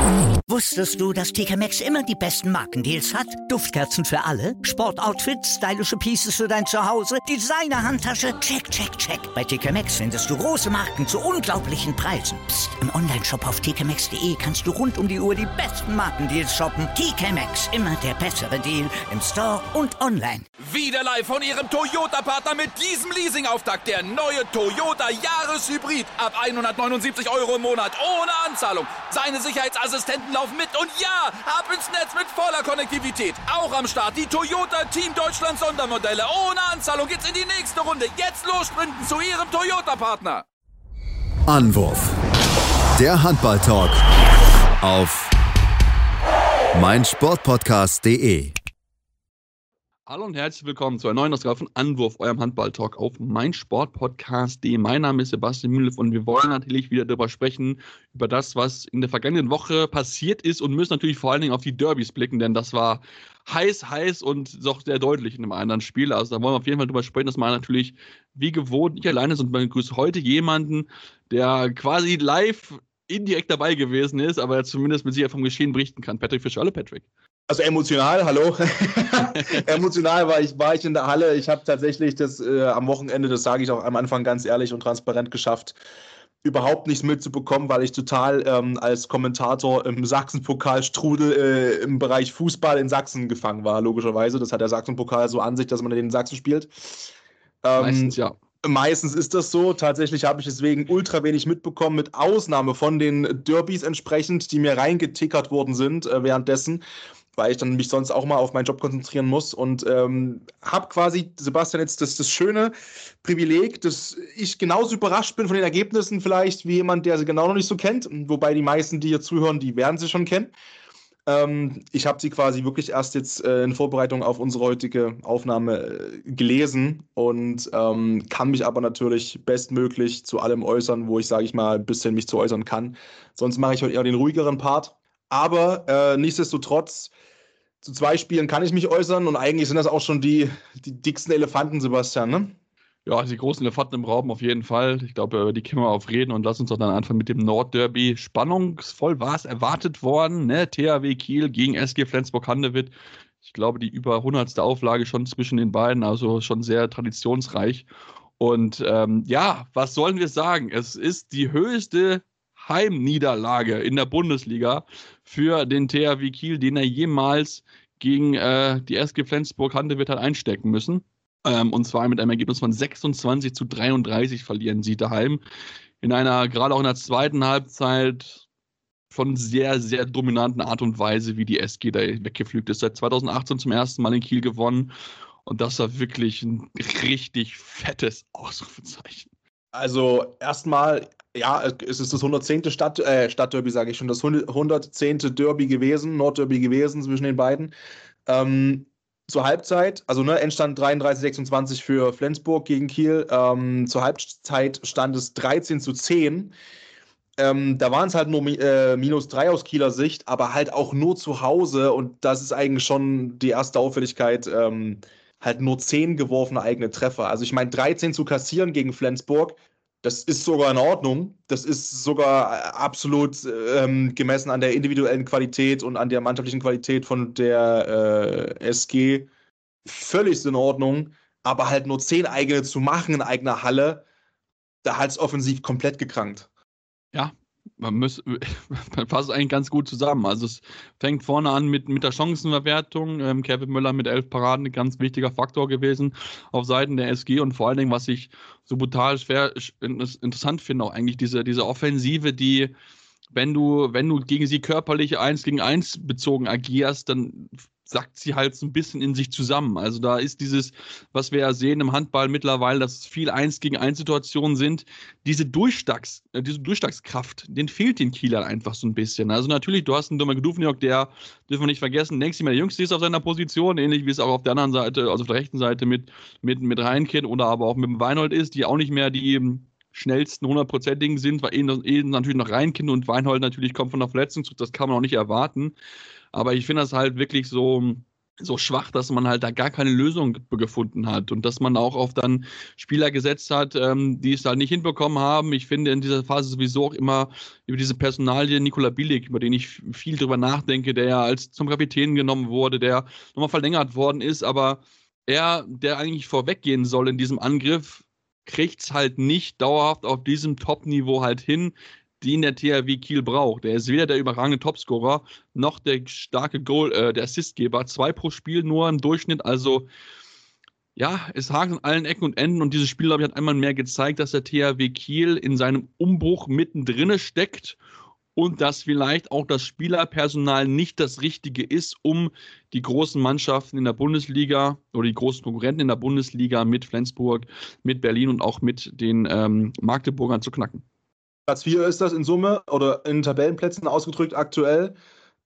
Wusstest du, dass TK Maxx immer die besten Markendeals hat? Duftkerzen für alle, Sportoutfits, stylische Pieces für dein Zuhause, Designer-Handtasche, check, check, check. Bei TK Maxx findest du große Marken zu unglaublichen Preisen. Psst. Im Onlineshop auf tkmaxx.de kannst du rund um die Uhr die besten Markendeals shoppen. TK Maxx, immer der bessere Deal im Store und online. Wieder live von Ihrem Toyota-Partner mit diesem Leasing-Auftakt. Der neue Toyota Jahreshybrid. Ab 179 € im Monat. Ohne Anzahlung. Seine Sicherheitsassistenten laufen mit. Und ja, ab ins Netz mit voller Konnektivität. Auch am Start die Toyota Team Deutschland Sondermodelle. Ohne Anzahlung geht's in die nächste Runde. Jetzt los sprinten zu Ihrem Toyota-Partner. Anwurf. Der Handball-Talk auf meinsportpodcast.de. Hallo und herzlich willkommen zu einer neuen Ausgabe von Anwurf, eurem Handball-Talk auf meinsportpodcast.de. Mein Name ist Sebastian Mühlev und wir wollen natürlich wieder darüber sprechen, über das, was in der vergangenen Woche passiert ist und müssen natürlich vor allen Dingen auf die Derbys blicken, denn das war heiß und doch sehr deutlich in einem anderen Spiel. Also da wollen wir auf jeden Fall drüber sprechen, dass man natürlich wie gewohnt nicht alleine ist und man begrüßt heute jemanden, der quasi live indirekt dabei gewesen ist, aber zumindest mit Sicherheit vom Geschehen berichten kann. Patrick Fischer. Hallo Patrick. Also emotional, hallo. Emotional war ich in der Halle. Ich habe tatsächlich das am Wochenende, das sage ich auch am Anfang ganz ehrlich und transparent geschafft, überhaupt nichts mitzubekommen, weil ich total als Kommentator im Sachsen-Pokal-Strudel im Bereich Fußball in Sachsen gefangen war, logischerweise. Das hat der Sachsen-Pokal so an sich, dass man in Sachsen spielt. Meistens, ja. Meistens ist das so. Tatsächlich habe ich deswegen ultra wenig mitbekommen, mit Ausnahme von den Derbys entsprechend, die mir reingetickert worden sind währenddessen, weil ich dann mich sonst auch mal auf meinen Job konzentrieren muss und habe quasi, Sebastian, jetzt das schöne Privileg, dass ich genauso überrascht bin von den Ergebnissen vielleicht wie jemand, der sie genau noch nicht so kennt, wobei die meisten, die hier zuhören, die werden sie schon kennen. Ich habe sie quasi wirklich erst jetzt in Vorbereitung auf unsere heutige Aufnahme gelesen und kann mich aber natürlich bestmöglich zu allem äußern, wo ich, sage ich mal, ein bisschen mich zu äußern kann. Sonst mache ich heute eher den ruhigeren Part. Aber nichtsdestotrotz, zu 2 Spielen kann ich mich äußern und eigentlich sind das auch schon die dicksten Elefanten, Sebastian, ne? Ja, die großen Elefanten im Raum auf jeden Fall. Ich glaube, über die können wir aufreden und lass uns doch dann anfangen mit dem Nordderby. Spannungsvoll war es erwartet worden, ne? THW Kiel gegen SG Flensburg-Handewitt. Ich glaube, die über 100. Auflage schon zwischen den beiden, also schon sehr traditionsreich. Und ja, was sollen wir sagen? Es ist die höchste Heimniederlage in der Bundesliga für den THW Kiel, den er jemals gegen die SG Flensburg-Handewitt hat einstecken müssen. Und zwar mit einem Ergebnis von 26-33 verlieren sie daheim. Gerade auch in der zweiten Halbzeit von sehr, sehr dominanten Art und Weise, wie die SG da weggeflügt ist. Seit 2018 zum ersten Mal in Kiel gewonnen. Und das war wirklich ein richtig fettes Ausrufezeichen. Also erstmal, ja, es ist das 110. Stadtderby, sage ich schon, das 110. Derby gewesen, Nordderby gewesen zwischen den beiden. Zur Halbzeit, also Endstand 33-26 für Flensburg gegen Kiel. Zur Halbzeit stand es 13-10. Da waren es halt nur -3 aus Kieler Sicht, aber halt auch nur zu Hause. Und das ist eigentlich schon die erste Auffälligkeit, halt nur 10 geworfene eigene Treffer. Also ich meine, 13 zu kassieren gegen Flensburg, das ist sogar in Ordnung. Das ist sogar absolut gemessen an der individuellen Qualität und an der mannschaftlichen Qualität von der SG völlig in Ordnung. Aber halt nur 10 eigene zu machen in eigener Halle, da hat es offensiv komplett gekrankt. Ja, man fasst eigentlich ganz gut zusammen. Also es fängt vorne an mit der Chancenverwertung. Kevin Müller mit 11 Paraden, ein ganz wichtiger Faktor gewesen auf Seiten der SG und vor allen Dingen, was ich so brutal interessant finde, auch eigentlich diese Offensive, die, wenn du gegen sie körperlich 1 gegen 1 bezogen agierst, dann sackt sie halt so ein bisschen in sich zusammen. Also da ist dieses, was wir ja sehen im Handball mittlerweile, dass es viel 1 gegen 1 Situationen sind, diese Durchschlagskraft, den fehlt den Kielern einfach so ein bisschen. Also natürlich, du hast einen Dominik Dufniok, der, dürfen wir nicht vergessen, längst nicht mehr der Jüngste ist auf seiner Position, ähnlich wie es auch auf der anderen Seite, also auf der rechten Seite mit Reinkind oder aber auch mit dem Weinhold ist, die auch nicht mehr die schnellsten 100%igen sind, weil natürlich noch Reinkind und Weinhold natürlich kommt von der Verletzung zurück, das kann man auch nicht erwarten. Aber ich finde das halt wirklich so so schwach, dass man halt da gar keine Lösung gefunden hat und dass man auch auf dann Spieler gesetzt hat, die es halt nicht hinbekommen haben. Ich finde in dieser Phase sowieso auch immer über diese Personalie Nikola Bilic, über den ich viel drüber nachdenke, der ja als zum Kapitän genommen wurde, der nochmal verlängert worden ist, aber er, der eigentlich vorweggehen soll in diesem Angriff, kriegt es halt nicht dauerhaft auf diesem Top-Niveau halt hin, den der THW Kiel braucht. Der ist weder der überragende Topscorer, noch der starke der Assistgeber. 2 pro Spiel nur im Durchschnitt. Also, ja, es hakt an allen Ecken und Enden. Und dieses Spiel, glaube ich, hat einmal mehr gezeigt, dass der THW Kiel in seinem Umbruch mittendrin steckt und dass vielleicht auch das Spielerpersonal nicht das Richtige ist, um die großen Mannschaften in der Bundesliga oder die großen Konkurrenten in der Bundesliga mit Flensburg, mit Berlin und auch mit den Magdeburgern zu knacken. Platz 4 ist das in Summe oder in Tabellenplätzen ausgedrückt aktuell.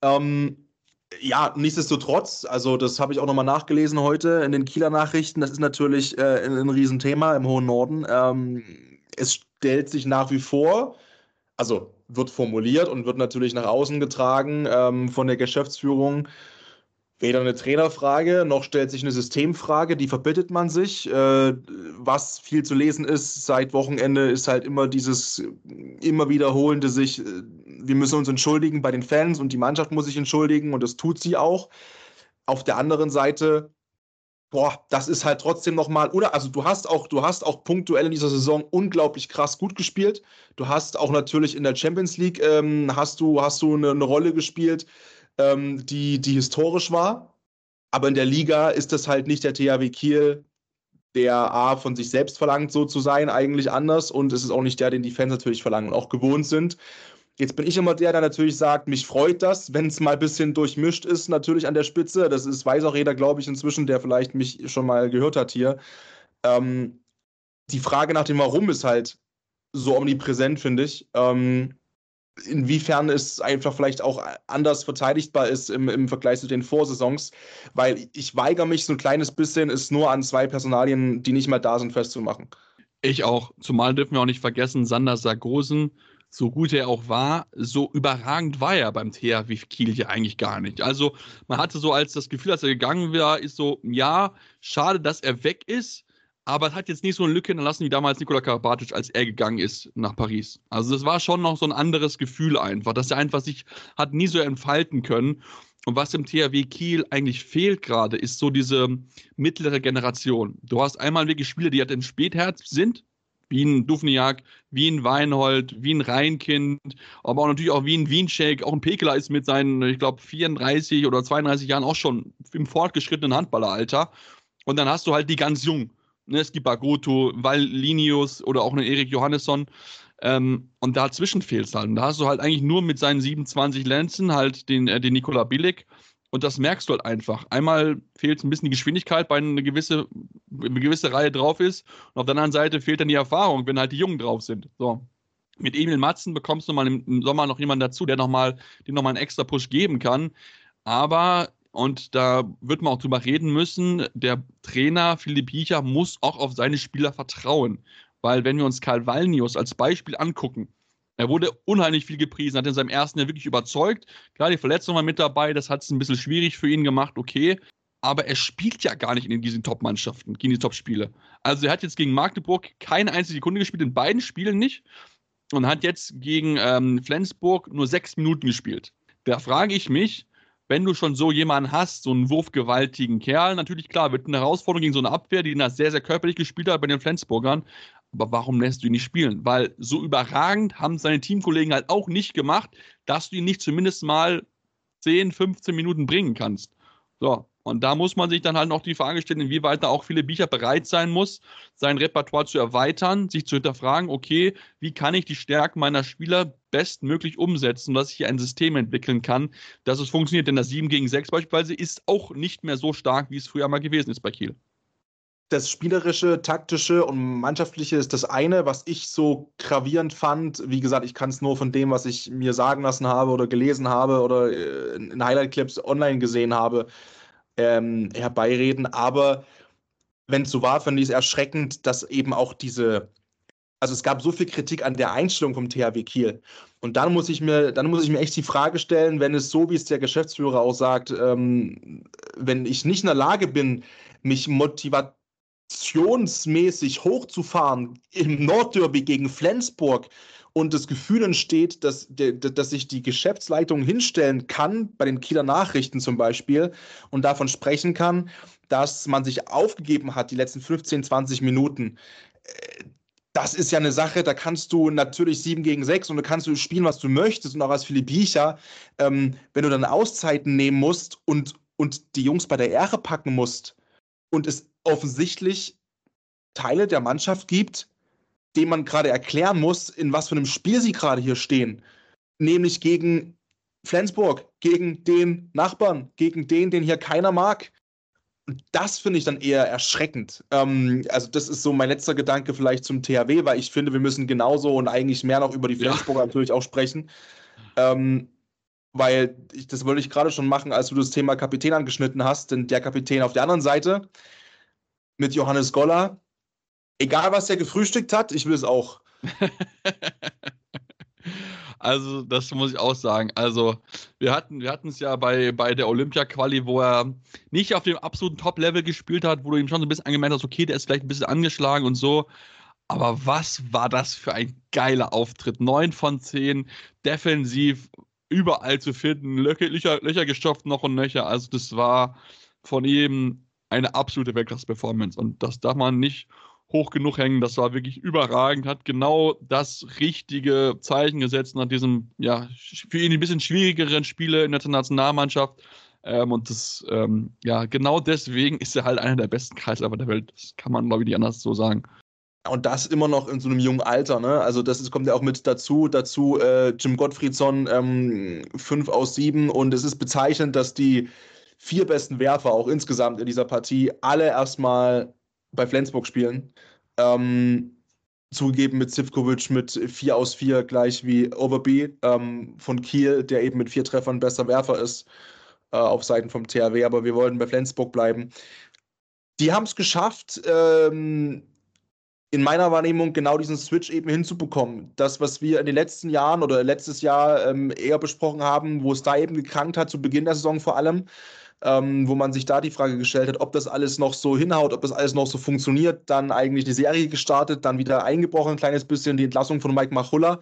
Ja, nichtsdestotrotz, also das habe ich auch nochmal nachgelesen heute in den Kieler Nachrichten, das ist natürlich ein Riesenthema im hohen Norden. Es stellt sich nach wie vor, also wird formuliert und wird natürlich nach außen getragen von der Geschäftsführung, weder eine Trainerfrage, noch stellt sich eine Systemfrage, die verbittet man sich. Was viel zu lesen ist seit Wochenende, ist halt immer dieses immer wiederholende sich, wir müssen uns entschuldigen bei den Fans und die Mannschaft muss sich entschuldigen und das tut sie auch. Auf der anderen Seite, das ist halt trotzdem nochmal, oder? Also du hast auch punktuell in dieser Saison unglaublich krass gut gespielt. Du hast auch natürlich in der Champions League hast du eine Rolle gespielt, die historisch war. Aber in der Liga ist das halt nicht der THW Kiel, der A von sich selbst verlangt, so zu sein, eigentlich anders. Und es ist auch nicht der, den die Fans natürlich verlangen und auch gewohnt sind. Jetzt bin ich immer der natürlich sagt, mich freut das, wenn es mal ein bisschen durchmischt ist, natürlich an der Spitze. Das weiß auch jeder, glaube ich, inzwischen, der vielleicht mich schon mal gehört hat hier. Die Frage nach dem Warum ist halt so omnipräsent, finde ich. Inwiefern es einfach vielleicht auch anders verteidigbar ist im Vergleich zu den Vorsaisons, weil ich weigere mich so ein kleines bisschen, es nur an 2 Personalien, die nicht mehr da sind, festzumachen. Ich auch. Zumal dürfen wir auch nicht vergessen, Sander Sargosen, so gut er auch war, so überragend war er beim THW Kiel hier eigentlich gar nicht. Also man hatte so als das Gefühl, als er gegangen war, ist so, ja, schade, dass er weg ist, aber es hat jetzt nicht so eine Lücke hinterlassen wie damals Nikola Karabatic, als er gegangen ist nach Paris. Also das war schon noch so ein anderes Gefühl einfach, dass er einfach sich hat nie so entfalten können. Und was im THW Kiel eigentlich fehlt gerade, ist so diese mittlere Generation. Du hast einmal wirklich Spieler, die halt im Spätherbst sind, wie ein Duvniak, wie ein Weinhold, wie ein Reinkind, aber auch natürlich auch wie ein Wienschek, auch ein Pekeler ist mit seinen, ich glaube, 34 oder 32 Jahren auch schon im fortgeschrittenen Handballeralter. Und dann hast du halt die ganz jungen. Es gibt Bagoto, Valinius oder auch einen Erik Johannesson. Und dazwischen fehlt es halt. Und da hast du halt eigentlich nur mit seinen 27 Lenzen halt den Nikola Bilic. Und das merkst du halt einfach. Einmal fehlt ein bisschen die Geschwindigkeit, weil eine gewisse Reihe drauf ist. Und auf der anderen Seite fehlt dann die Erfahrung, wenn halt die Jungen drauf sind. So. Mit Emil Matzen bekommst du mal im Sommer noch jemanden dazu, der dem nochmal einen extra Push geben kann. Aber, und da wird man auch drüber reden müssen, der Trainer Philipp Hiecher muss auch auf seine Spieler vertrauen. Weil wenn wir uns Karl Valnius als Beispiel angucken, er wurde unheimlich viel gepriesen, hat in seinem ersten Jahr wirklich überzeugt. Klar, die Verletzung war mit dabei, das hat es ein bisschen schwierig für ihn gemacht, okay. Aber er spielt ja gar nicht in diesen Top-Mannschaften, gegen die Top-Spiele. Also er hat jetzt gegen Magdeburg keine einzige Sekunde gespielt, in beiden Spielen nicht. Und hat jetzt gegen Flensburg nur 6 Minuten gespielt. Da frage ich mich, wenn du schon so jemanden hast, so einen wurfgewaltigen Kerl, natürlich klar, wird eine Herausforderung gegen so eine Abwehr, die sehr, sehr körperlich gespielt hat bei den Flensburgern. Aber warum lässt du ihn nicht spielen? Weil so überragend haben seine Teamkollegen halt auch nicht gemacht, dass du ihn nicht zumindest mal 10, 15 Minuten bringen kannst. So, und da muss man sich dann halt noch die Frage stellen, inwieweit da auch Philipp Hiecher bereit sein muss, sein Repertoire zu erweitern, sich zu hinterfragen, okay, wie kann ich die Stärken meiner Spieler bestmöglich umsetzen, dass ich hier ein System entwickeln kann, dass es funktioniert. Denn das 7 gegen 6 beispielsweise ist auch nicht mehr so stark, wie es früher mal gewesen ist bei Kiel. Das Spielerische, Taktische und Mannschaftliche ist das eine, was ich so gravierend fand. Wie gesagt, ich kann es nur von dem, was ich mir sagen lassen habe oder gelesen habe oder in Highlight-Clips online gesehen habe, herbeireden. Aber wenn es so war, fand ich es erschreckend, dass eben auch diese also es gab so viel Kritik an der Einstellung vom THW Kiel. Und dann muss ich mir echt die Frage stellen, wenn es so, wie es der Geschäftsführer auch sagt, wenn ich nicht in der Lage bin, mich motivationsmäßig hochzufahren im Nordderby gegen Flensburg und das Gefühl entsteht, dass sich die Geschäftsleitung hinstellen kann, bei den Kieler Nachrichten zum Beispiel, und davon sprechen kann, dass man sich aufgegeben hat, die letzten 15, 20 Minuten. Das ist ja eine Sache, da kannst du natürlich 7 gegen 6 und da kannst du spielen, was du möchtest. Und auch als Philipp Biecher, wenn du dann Auszeiten nehmen musst und die Jungs bei der Ehre packen musst und es offensichtlich Teile der Mannschaft gibt, denen man gerade erklären muss, in was für einem Spiel sie gerade hier stehen. Nämlich gegen Flensburg, gegen den Nachbarn, gegen den hier keiner mag. Und das finde ich dann eher erschreckend. Also das ist so mein letzter Gedanke vielleicht zum THW, weil ich finde, wir müssen genauso und eigentlich mehr noch über die Flensburger natürlich auch sprechen. Weil das wollte ich gerade schon machen, als du das Thema Kapitän angeschnitten hast, denn der Kapitän auf der anderen Seite mit Johannes Goller, egal was der gefrühstückt hat, ich will es auch. Also, das muss ich auch sagen. Also, wir hatten es ja bei der Olympia-Quali, wo er nicht auf dem absoluten Top-Level gespielt hat, wo du ihm schon so ein bisschen angemerkt hast, okay, der ist vielleicht ein bisschen angeschlagen und so. Aber was war das für ein geiler Auftritt? 9 von 10, defensiv, überall zu finden, Löcher gestopft noch und nöcher. Also, das war von ihm eine absolute Weltklasse-Performance. Und das darf man nicht hoch genug hängen, das war wirklich überragend, hat genau das richtige Zeichen gesetzt nach diesem, ja, für ihn ein bisschen schwierigeren Spiele in der Nationalmannschaft. Und das, ja, genau deswegen ist er halt einer der besten Kreisläufer der Welt. Das kann man, glaube ich, nicht anders so sagen. Und das immer noch in so einem jungen Alter, ne? Also kommt ja auch mit dazu Jim Gottfriedsson 5 aus 7 und es ist bezeichnend, dass die 4 besten Werfer auch insgesamt in dieser Partie alle erstmal bei Flensburg spielen. Zugegeben mit Zivkovic mit 4 aus 4, gleich wie Overby von Kiel, der eben mit 4 Treffern bester Werfer ist auf Seiten vom THW, aber wir wollten bei Flensburg bleiben. Die haben es geschafft, in meiner Wahrnehmung genau diesen Switch eben hinzubekommen. Das, was wir in den letzten Jahren oder letztes Jahr eher besprochen haben, wo es da eben gekrankt hat, zu Beginn der Saison vor allem, wo man sich da die Frage gestellt hat, ob das alles noch so hinhaut, ob das alles noch so funktioniert, dann eigentlich die Serie gestartet, dann wieder eingebrochen, ein kleines bisschen die Entlassung von Mike Machulla.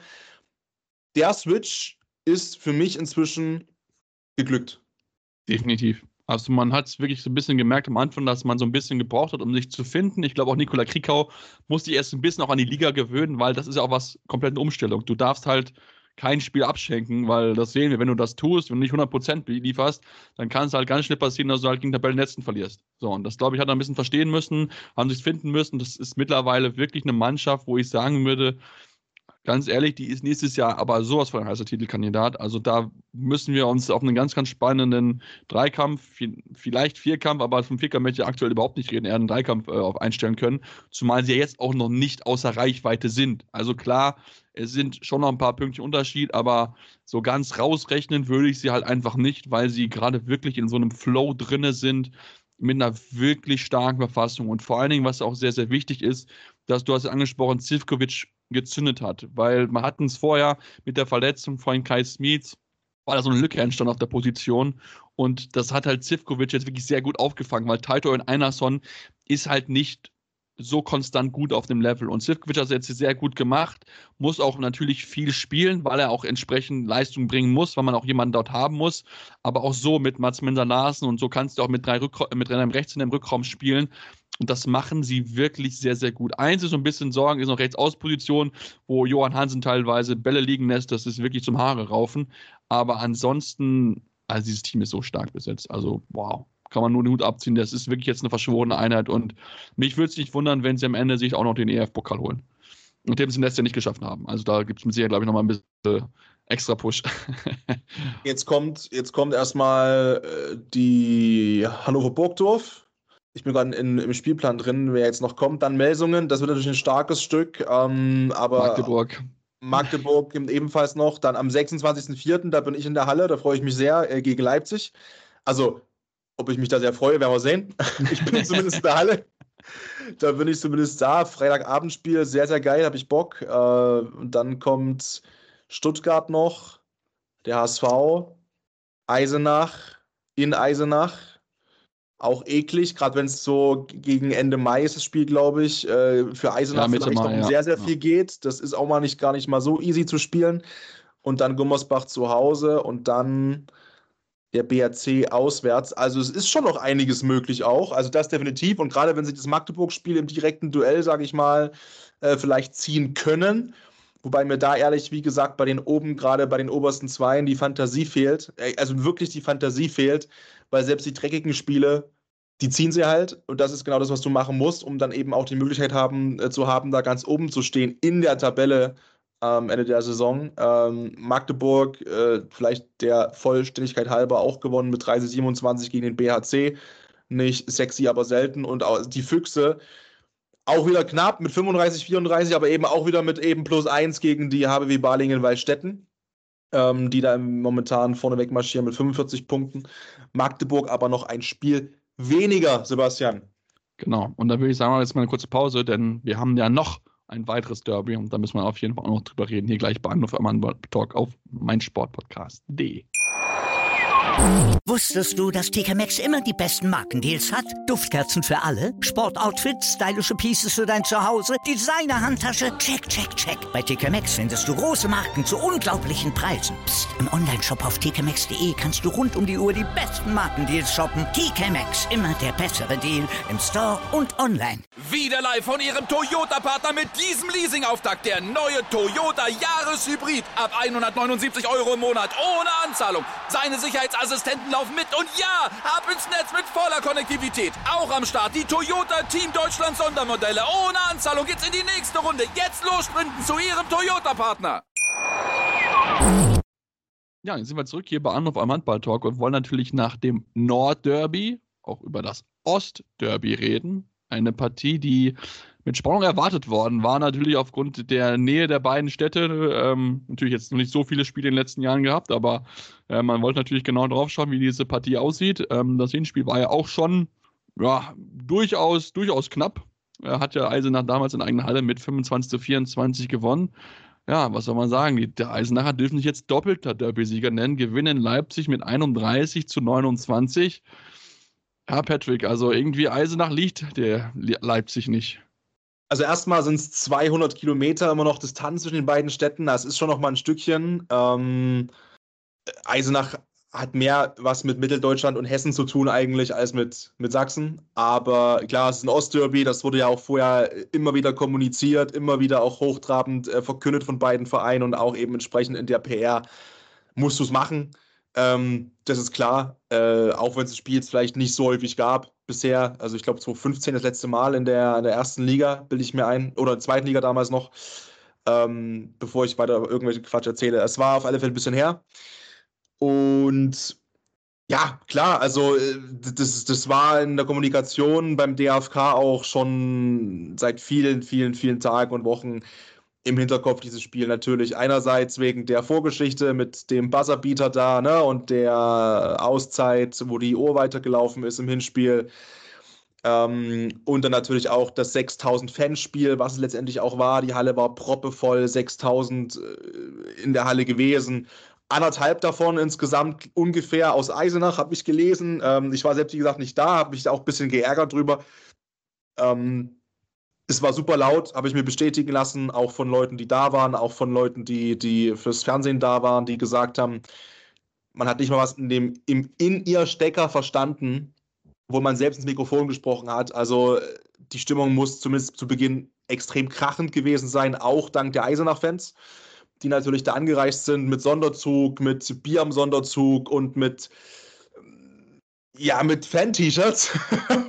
Der Switch ist für mich inzwischen geglückt. Definitiv. Also man hat es wirklich so ein bisschen gemerkt am Anfang, dass man so ein bisschen gebraucht hat, um sich zu finden. Ich glaube auch Nikola Krickau musste sich erst ein bisschen auch an die Liga gewöhnen, weil das ist ja auch was komplett eine Umstellung. Du darfst halt kein Spiel abschenken, weil das sehen wir, wenn du das tust, wenn du nicht 100% lieferst, dann kann es halt ganz schnell passieren, dass du halt gegen Tabellenletzten verlierst. So, und das, glaube ich, hat er ein bisschen verstehen müssen, haben sich finden müssen. Das ist mittlerweile wirklich eine Mannschaft, wo ich sagen würde, ganz ehrlich, die ist nächstes Jahr aber sowas von ein heißer Titelkandidat. Also da müssen wir uns auf einen ganz, ganz spannenden Dreikampf, vielleicht Vierkampf, aber vom Vierkampf möchte ich aktuell überhaupt nicht reden, eher einen Dreikampf einstellen können, zumal sie ja jetzt auch noch nicht außer Reichweite sind. Also klar, es sind schon noch ein paar Pünktchen Unterschied, aber so ganz rausrechnen würde ich sie halt einfach nicht, weil sie gerade wirklich in so einem Flow drinne sind, mit einer wirklich starken Verfassung. Und vor allen Dingen, was auch sehr, sehr wichtig ist, dass du hast ja angesprochen, Zivkovic gezündet hat, weil man hatten es vorher mit der Verletzung von Kai Smits, war da so eine Lücke entstanden auf der Position und das hat halt Zivkovic jetzt wirklich sehr gut aufgefangen, weil Taito und Einarsson ist halt nicht so konstant gut auf dem Level und Zivkovic hat es jetzt sehr gut gemacht, muss auch natürlich viel spielen, weil er auch entsprechend Leistung bringen muss, weil man auch jemanden dort haben muss, aber auch so mit Mats Menser-Larsen und so kannst du auch mit einem Rechtshänder im Rückraum spielen. Und das machen sie wirklich sehr, sehr gut. Eins ist so ein bisschen Sorgen, ist noch Rechtsaußenposition, wo Johann Hansen teilweise Bälle liegen lässt. Das ist wirklich zum Haare raufen. Aber ansonsten, also dieses Team ist so stark besetzt. Also, wow, kann man nur den Hut abziehen. Das ist wirklich jetzt eine verschworene Einheit. Und mich würde es nicht wundern, wenn sie am Ende sich auch noch den EF-Pokal holen. Und dem sie letztes Jahr nicht geschaffen haben. Also da gibt es mit Sicherheit, glaube ich, nochmal ein bisschen extra Push. Jetzt kommt erstmal die Hannover Burgdorf. Ich bin gerade im Spielplan drin, wer jetzt noch kommt. Dann Melsungen, das wird natürlich ein starkes Stück. Aber Magdeburg gibt ebenfalls noch. Dann am 26.04., da bin ich in der Halle, da freue ich mich sehr, gegen Leipzig. Also, ob ich mich da sehr freue, werden wir sehen. Ich bin zumindest in der Halle. Da bin ich zumindest da. Freitagabendspiel, sehr, sehr geil, habe ich Bock. Und dann kommt Stuttgart noch, der HSV, Eisenach, in Eisenach. Auch eklig, gerade wenn es so gegen Ende Mai ist, das Spiel, glaube ich. Für Eisenach Mitte vielleicht Mai, noch um ja. sehr, sehr viel geht. Das ist auch gar nicht mal so easy zu spielen. Und dann Gummersbach zu Hause und dann der BRC auswärts. Also es ist schon noch einiges möglich auch. Also das definitiv. Und gerade wenn sie das Magdeburg-Spiel im direkten Duell, sage ich mal, vielleicht ziehen können. Wobei mir da ehrlich, wie gesagt, gerade bei den obersten Zweien die Fantasie fehlt. Also wirklich die Fantasie fehlt, weil selbst die dreckigen Spiele, die ziehen sie halt. Und das ist genau das, was du machen musst, um dann eben auch die Möglichkeit zu haben, da ganz oben zu stehen in der Tabelle am Ende der Saison. Magdeburg, vielleicht der Vollständigkeit halber auch gewonnen mit 30-27 gegen den BHC. Nicht sexy, aber selten. Und auch die Füchse auch wieder knapp mit 35-34, aber eben auch wieder mit eben +1 gegen die HBW Balingen-Waldstätten, die da momentan vorneweg marschieren mit 45 Punkten. Magdeburg aber noch ein Spiel weniger, Sebastian. Genau. Und da würde ich sagen, wir jetzt mal eine kurze Pause, denn wir haben ja noch ein weiteres Derby und da müssen wir auf jeden Fall auch noch drüber reden. Hier gleich bei Anruf am Handball-Talk auf meinsportpodcast.de. Wusstest du, dass TK Maxx immer die besten Markendeals hat? Duftkerzen für alle, Sportoutfits, stylische Pieces für dein Zuhause, Designer-Handtasche, check, check, check. Bei TK Maxx findest du große Marken zu unglaublichen Preisen. Psst. Im Onlineshop auf tkmaxx.de kannst du rund um die Uhr die besten Markendeals shoppen. TK Maxx, immer der bessere Deal im Store und online. Wieder live von Ihrem Toyota-Partner mit diesem Leasing-Auftakt. Der neue Toyota Jahreshybrid. Ab 179 € im Monat ohne Anzahlung. Seine Sicherheitsassistenten laufen mit und ja, ab ins Netz mit voller Konnektivität. Auch am Start die Toyota Team Deutschland Sondermodelle. Ohne Anzahlung geht's in die nächste Runde. Jetzt los sprinten zu Ihrem Toyota-Partner. Ja, jetzt sind wir zurück hier bei Anruf am Handball-Talk und wollen natürlich nach dem Nordderby auch über das Ostderby reden. Eine Partie, die mit Spannung erwartet worden war, natürlich aufgrund der Nähe der beiden Städte. Natürlich jetzt noch nicht so viele Spiele in den letzten Jahren gehabt, aber man wollte natürlich genau drauf schauen, wie diese Partie aussieht. Das Hinspiel war ja auch schon durchaus knapp. Hat ja Eisenach damals in eigener Halle mit 25-24 gewonnen. Ja, was soll man sagen? Der Eisenacher dürfen sich jetzt doppelter Derby-Sieger nennen, gewinnen Leipzig mit 31-29. Ja, Patrick, also irgendwie Eisenach liegt der Leipzig nicht. Also erstmal sind es 200 Kilometer immer noch Distanz zwischen den beiden Städten. Das ist schon noch mal ein Stückchen. Eisenach hat mehr was mit Mitteldeutschland und Hessen zu tun eigentlich als mit Sachsen. Aber klar, es ist ein Ostderby. Das wurde ja auch vorher immer wieder kommuniziert, immer wieder auch hochtrabend verkündet von beiden Vereinen und auch eben entsprechend in der PR musst du es machen. Das ist klar, auch wenn es das Spiel jetzt vielleicht nicht so häufig gab bisher. Also ich glaube 2015 das letzte Mal in der ersten Liga, bilde ich mir ein, oder in der zweiten Liga damals noch, bevor ich weiter irgendwelche Quatsch erzähle. Es war auf alle Fälle ein bisschen her. Und ja, klar, also das war in der Kommunikation beim DFK auch schon seit vielen, vielen, vielen Tagen und Wochen im Hinterkopf, dieses Spiel natürlich. Einerseits wegen der Vorgeschichte mit dem Buzzerbeater da, ne, und der Auszeit, wo die Uhr weitergelaufen ist im Hinspiel. Und dann natürlich auch das 6.000 Fanspiel, was es letztendlich auch war. Die Halle war proppevoll, 6.000 in der Halle gewesen. 1,5 davon insgesamt ungefähr aus Eisenach, habe ich gelesen. Ich war selbst, wie gesagt, nicht da, habe mich da auch ein bisschen geärgert drüber. Es war super laut, habe ich mir bestätigen lassen, auch von Leuten, die da waren, auch von Leuten, die fürs Fernsehen da waren, die gesagt haben, man hat nicht mal was in ihr Stecker verstanden, wo man selbst ins Mikrofon gesprochen hat. Also die Stimmung muss zumindest zu Beginn extrem krachend gewesen sein, auch dank der Eisenach-Fans, die natürlich da angereist sind mit Sonderzug, mit Bier am Sonderzug und mit Fan-T-Shirts.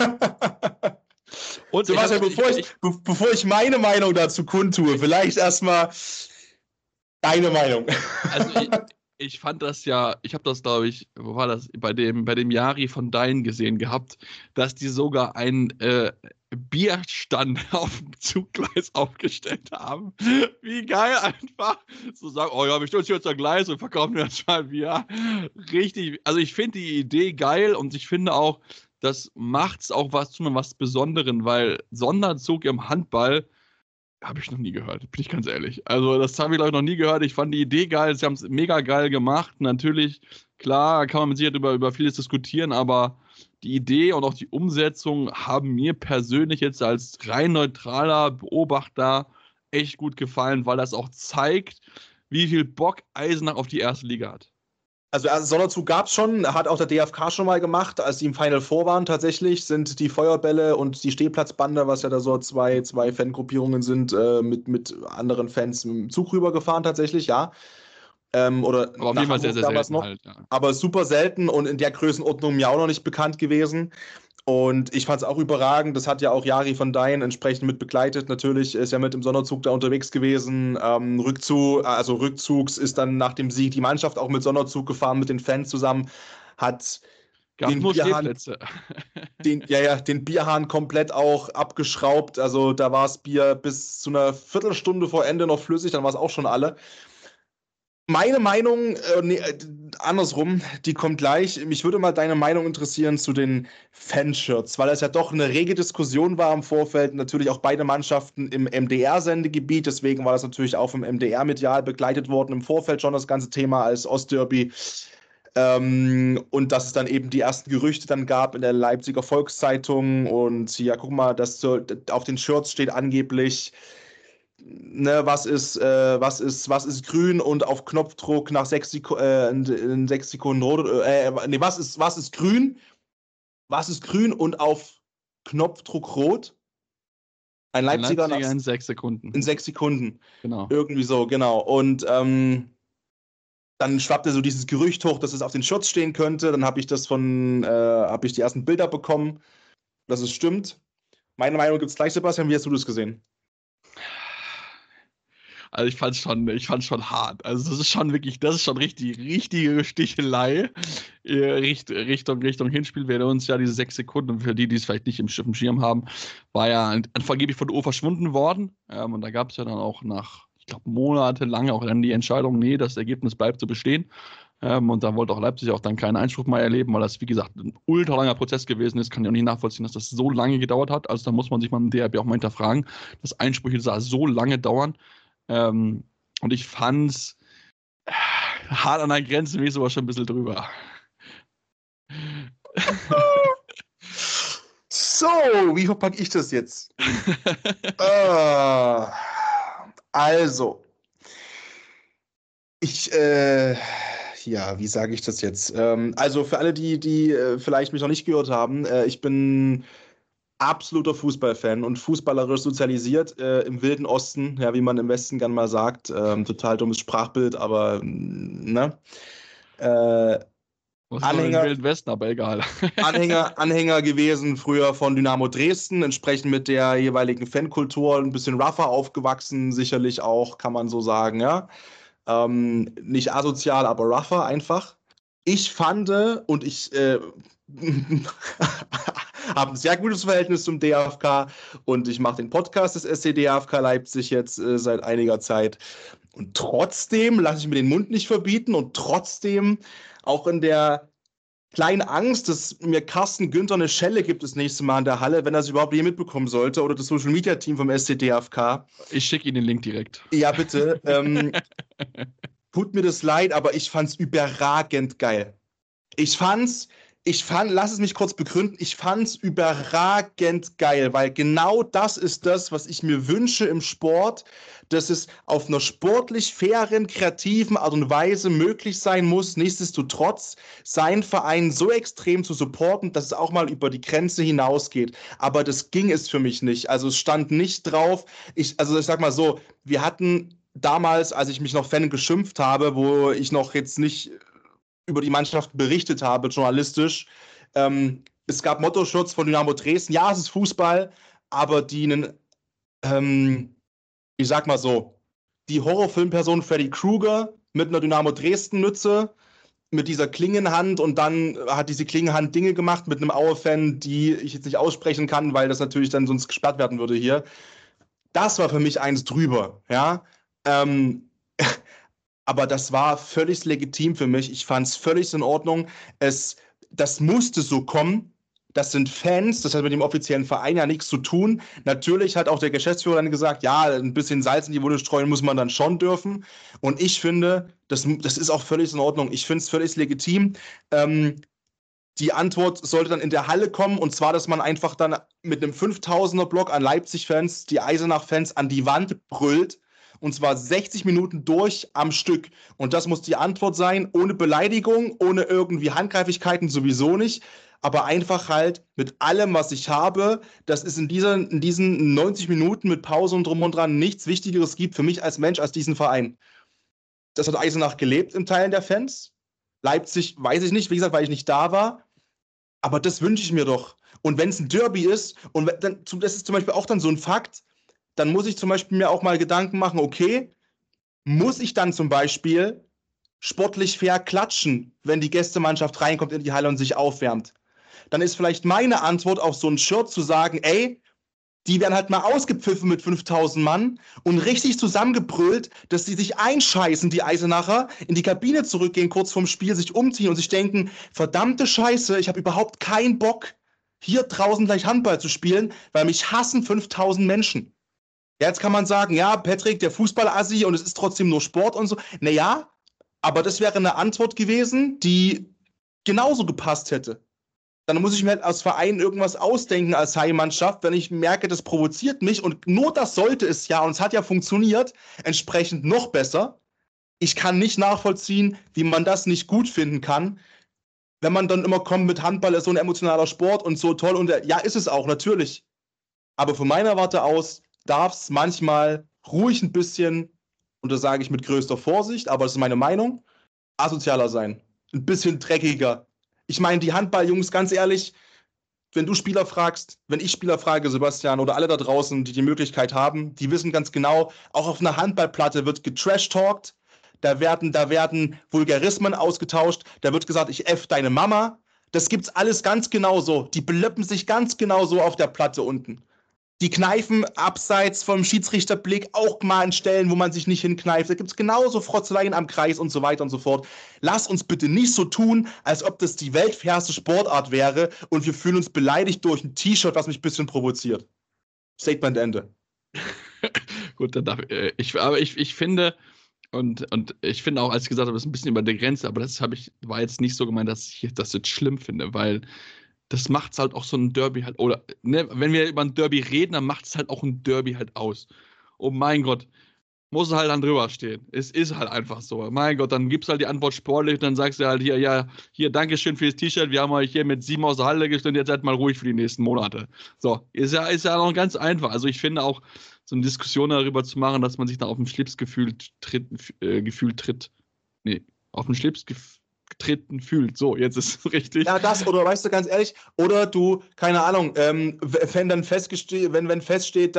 Und Sebastian, bevor ich meine Meinung dazu kundtue, vielleicht erstmal deine Meinung. Also ich fand das ja, ich habe das, glaube ich, wo war das, bei dem Jari von Dein gesehen gehabt, dass die sogar einen Bierstand auf dem Zuggleis aufgestellt haben. Wie geil einfach. So sagen, oh ja, wir stellen uns jetzt ein Gleis und verkaufen jetzt mal Bier. Richtig, also ich finde die Idee geil und ich finde auch, das macht's auch zu was Besonderem, weil Sonderzug im Handball habe ich noch nie gehört, bin ich ganz ehrlich. Also das habe ich, glaube ich, noch nie gehört. Ich fand die Idee geil, sie haben es mega geil gemacht. Natürlich, klar, kann man mit Sicherheit über vieles diskutieren, aber die Idee und auch die Umsetzung haben mir persönlich jetzt als rein neutraler Beobachter echt gut gefallen, weil das auch zeigt, wie viel Bock Eisenach auf die erste Liga hat. Also Sonderzug gab es schon, hat auch der DFK schon mal gemacht, als die im Final Four waren tatsächlich, sind die Feuerbälle und die Stehplatzbande, was ja da so zwei Fangruppierungen sind, mit anderen Fans mit dem Zug rübergefahren tatsächlich, ja. Oder aber auf jeden Fall sehr, sehr selten noch. Halt, ja. Aber super selten und in der Größenordnung mir auch noch nicht bekannt gewesen. Und ich fand es auch überragend. Das hat ja auch Jari von Dein entsprechend mit begleitet. Natürlich ist ja mit dem Sonderzug da unterwegs gewesen. Rückzugs ist dann nach dem Sieg die Mannschaft auch mit Sonderzug gefahren, mit den Fans zusammen. Hat den Bierhahn komplett auch abgeschraubt. Also da war das Bier bis zu einer Viertelstunde vor Ende noch flüssig, dann war es auch schon alle. Meine Meinung, andersrum, die kommt gleich. Mich würde mal deine Meinung interessieren zu den Fanshirts, weil es ja doch eine rege Diskussion war im Vorfeld. Natürlich auch beide Mannschaften im MDR-Sendegebiet, deswegen war das natürlich auch vom MDR medial begleitet worden im Vorfeld schon das ganze Thema als Ostderby. Und dass es dann eben die ersten Gerüchte dann gab in der Leipziger Volkszeitung. Und ja, guck mal, auf den Shirts steht angeblich, ne, was ist grün und auf Knopfdruck nach 6 Sekunden 6 Sekunden rot, was ist grün und auf Knopfdruck rot? Ein Leipziger in 6 Sekunden. In 6 Sekunden. Genau. Irgendwie so, genau. Und dann schwappte so dieses Gerücht hoch, dass es auf den Shirts stehen könnte. Dann habe ich die ersten Bilder bekommen, dass es stimmt. Meine Meinung gibt es gleich, Sebastian. Wie hast du das gesehen? Also ich fand's schon hart. Also das ist schon richtige Stichelei. Richtung Hinspiel wäre uns ja diese 6 Sekunden, für die es vielleicht nicht im Schirm haben, war ja vergeblich von der Uhr verschwunden worden. Und da gab es ja dann auch nach, ich glaube, monatelang auch dann die Entscheidung, nee, das Ergebnis bleibt so bestehen. Und da wollte auch Leipzig auch dann keinen Einspruch mehr erleben, weil das, wie gesagt, ein ultra langer Prozess gewesen ist. Kann ja auch nicht nachvollziehen, dass das so lange gedauert hat. Also da muss man sich mal im DRB auch mal hinterfragen, dass Einsprüche so lange dauern. Und ich fand's hart an der Grenze, mir ist aber schon ein bisschen drüber. So, wie verpacke ich das jetzt? Also, wie sage ich das jetzt? Also für alle, die vielleicht mich noch nicht gehört haben, ich bin absoluter Fußballfan und fußballerisch sozialisiert im Wilden Osten, ja, wie man im Westen gern mal sagt. Total dummes Sprachbild, aber ne? Anhänger, im Wilden Westen, aber egal. Anhänger gewesen früher von Dynamo Dresden, entsprechend mit der jeweiligen Fankultur ein bisschen rougher aufgewachsen, sicherlich auch, kann man so sagen, ja. Nicht asozial, aber rougher einfach. Ich fand und ich habe ein sehr gutes Verhältnis zum DFK und ich mache den Podcast des SC DFK Leipzig jetzt seit einiger Zeit. Und trotzdem lasse ich mir den Mund nicht verbieten und trotzdem auch in der kleinen Angst, dass mir Carsten Günther eine Schelle gibt das nächste Mal in der Halle, wenn er es überhaupt je mitbekommen sollte, oder das Social Media Team vom SC DFK. Ich schicke Ihnen den Link direkt. Ja, bitte. Tut mir das leid, aber ich fand's überragend geil. Lass es mich kurz begründen, ich fand's überragend geil, weil genau das ist das, was ich mir wünsche im Sport, dass es auf einer sportlich fairen, kreativen Art und Weise möglich sein muss, nichtsdestotrotz seinen Verein so extrem zu supporten, dass es auch mal über die Grenze hinausgeht. Aber das ging es für mich nicht. Also es stand nicht drauf. Ich sag mal so, wir hatten damals, als ich mich noch Fan geschimpft habe, wo ich noch jetzt nicht über die Mannschaft berichtet habe, journalistisch. Es gab Motto-Shirts von Dynamo Dresden. Ja, es ist Fußball, aber die ich sag mal so, die Horrorfilmperson Freddy Krueger mit einer Dynamo Dresden-Mütze, mit dieser Klingenhand und dann hat diese Klingenhand Dinge gemacht mit einem Aue-Fan, die ich jetzt nicht aussprechen kann, weil das natürlich dann sonst gesperrt werden würde hier. Das war für mich eins drüber, ja. Aber das war völlig legitim für mich. Ich fand es völlig in Ordnung. Das musste so kommen. das sind Fans, das hat mit dem offiziellen Verein ja nichts zu tun. Natürlich hat auch der Geschäftsführer dann gesagt, ja, ein bisschen Salz in die Wunde streuen muss man dann schon dürfen. Und ich finde, das ist auch völlig in Ordnung. Ich finde es völlig legitim. Die Antwort sollte dann in der Halle kommen, und zwar, dass man einfach dann mit einem 5000er-Block an Leipzig-Fans, die Eisenach-Fans an die Wand brüllt, und zwar 60 Minuten durch am Stück. Und das muss die Antwort sein, ohne Beleidigung, ohne irgendwie Handgreiflichkeiten sowieso nicht, aber einfach halt mit allem, was ich habe. Das ist in diesen 90 Minuten mit Pause und drum und dran nichts Wichtigeres gibt für mich als Mensch als diesen Verein. Das hat Eisenach gelebt in Teilen der Fans. Leipzig weiß ich nicht, wie gesagt, weil ich nicht da war. Aber das wünsche ich mir doch. Und wenn es ein Derby ist, und dann, das ist zum Beispiel auch dann so ein Fakt, dann muss ich zum Beispiel mir auch mal Gedanken machen, okay, muss ich dann zum Beispiel sportlich fair klatschen, wenn die Gästemannschaft reinkommt in die Halle und sich aufwärmt? Dann ist vielleicht meine Antwort auf so ein Shirt zu sagen, ey, die werden halt mal ausgepfiffen mit 5000 Mann und richtig zusammengebrüllt, dass die sich einscheißen, die Eisenacher, in die Kabine zurückgehen, kurz vorm Spiel, sich umziehen und sich denken, verdammte Scheiße, ich habe überhaupt keinen Bock, hier draußen gleich Handball zu spielen, weil mich hassen 5000 Menschen. Ja, jetzt kann man sagen, ja, Patrick, der Fußball-Assi, und es ist trotzdem nur Sport und so. Naja, aber das wäre eine Antwort gewesen, die genauso gepasst hätte. Dann muss ich mir halt als Verein irgendwas ausdenken als Heimmannschaft, wenn ich merke, das provoziert mich, und nur das sollte es ja, und es hat ja funktioniert, entsprechend noch besser. Ich kann nicht nachvollziehen, wie man das nicht gut finden kann, wenn man dann immer kommt mit Handball ist so ein emotionaler Sport und so toll, und ja, ist es auch, natürlich. Aber von meiner Warte aus darf es manchmal ruhig ein bisschen, und das sage ich mit größter Vorsicht, aber das ist meine Meinung, asozialer sein. Ein bisschen dreckiger. Ich meine, die Handballjungs, ganz ehrlich, wenn du Spieler fragst, wenn ich Spieler frage, Sebastian, oder alle da draußen, die die Möglichkeit haben, die wissen ganz genau, auch auf einer Handballplatte wird getrash-talkt, da werden Vulgarismen ausgetauscht, da wird gesagt, ich F deine Mama. Das gibt's alles ganz genauso. Die belöppen sich ganz genauso auf der Platte unten. Die kneifen abseits vom Schiedsrichterblick auch mal an Stellen, wo man sich nicht hinkneift. Da gibt es genauso Frotzeleien am Kreis und so weiter und so fort. Lass uns bitte nicht so tun, als ob das die weltfernste Sportart wäre und wir fühlen uns beleidigt durch ein T-Shirt, was mich ein bisschen provoziert. Statement Ende. Gut, dann darf ich finde, und ich finde auch, als ich gesagt habe, das ist ein bisschen über der Grenze, aber das war jetzt nicht so gemeint, dass ich das jetzt schlimm finde, weil das macht es halt auch so ein Derby halt, oder ne, wenn wir über ein Derby reden, dann macht es halt auch ein Derby halt aus. Oh mein Gott, muss halt dann drüber stehen. Es ist halt einfach so. Mein Gott, dann gibst du halt die Antwort sportlich und dann sagst du halt hier, Dankeschön fürs T-Shirt, wir haben euch hier mit 7 aus der Halle gestellt, jetzt seid mal ruhig für die nächsten Monate. So, ist ja noch ganz einfach. Also ich finde auch, so eine Diskussion darüber zu machen, dass man sich da auf den Schlips getreten fühlt. So, jetzt ist es richtig. Ja, das, oder weißt du, ganz ehrlich, oder du, keine Ahnung, wenn feststeht,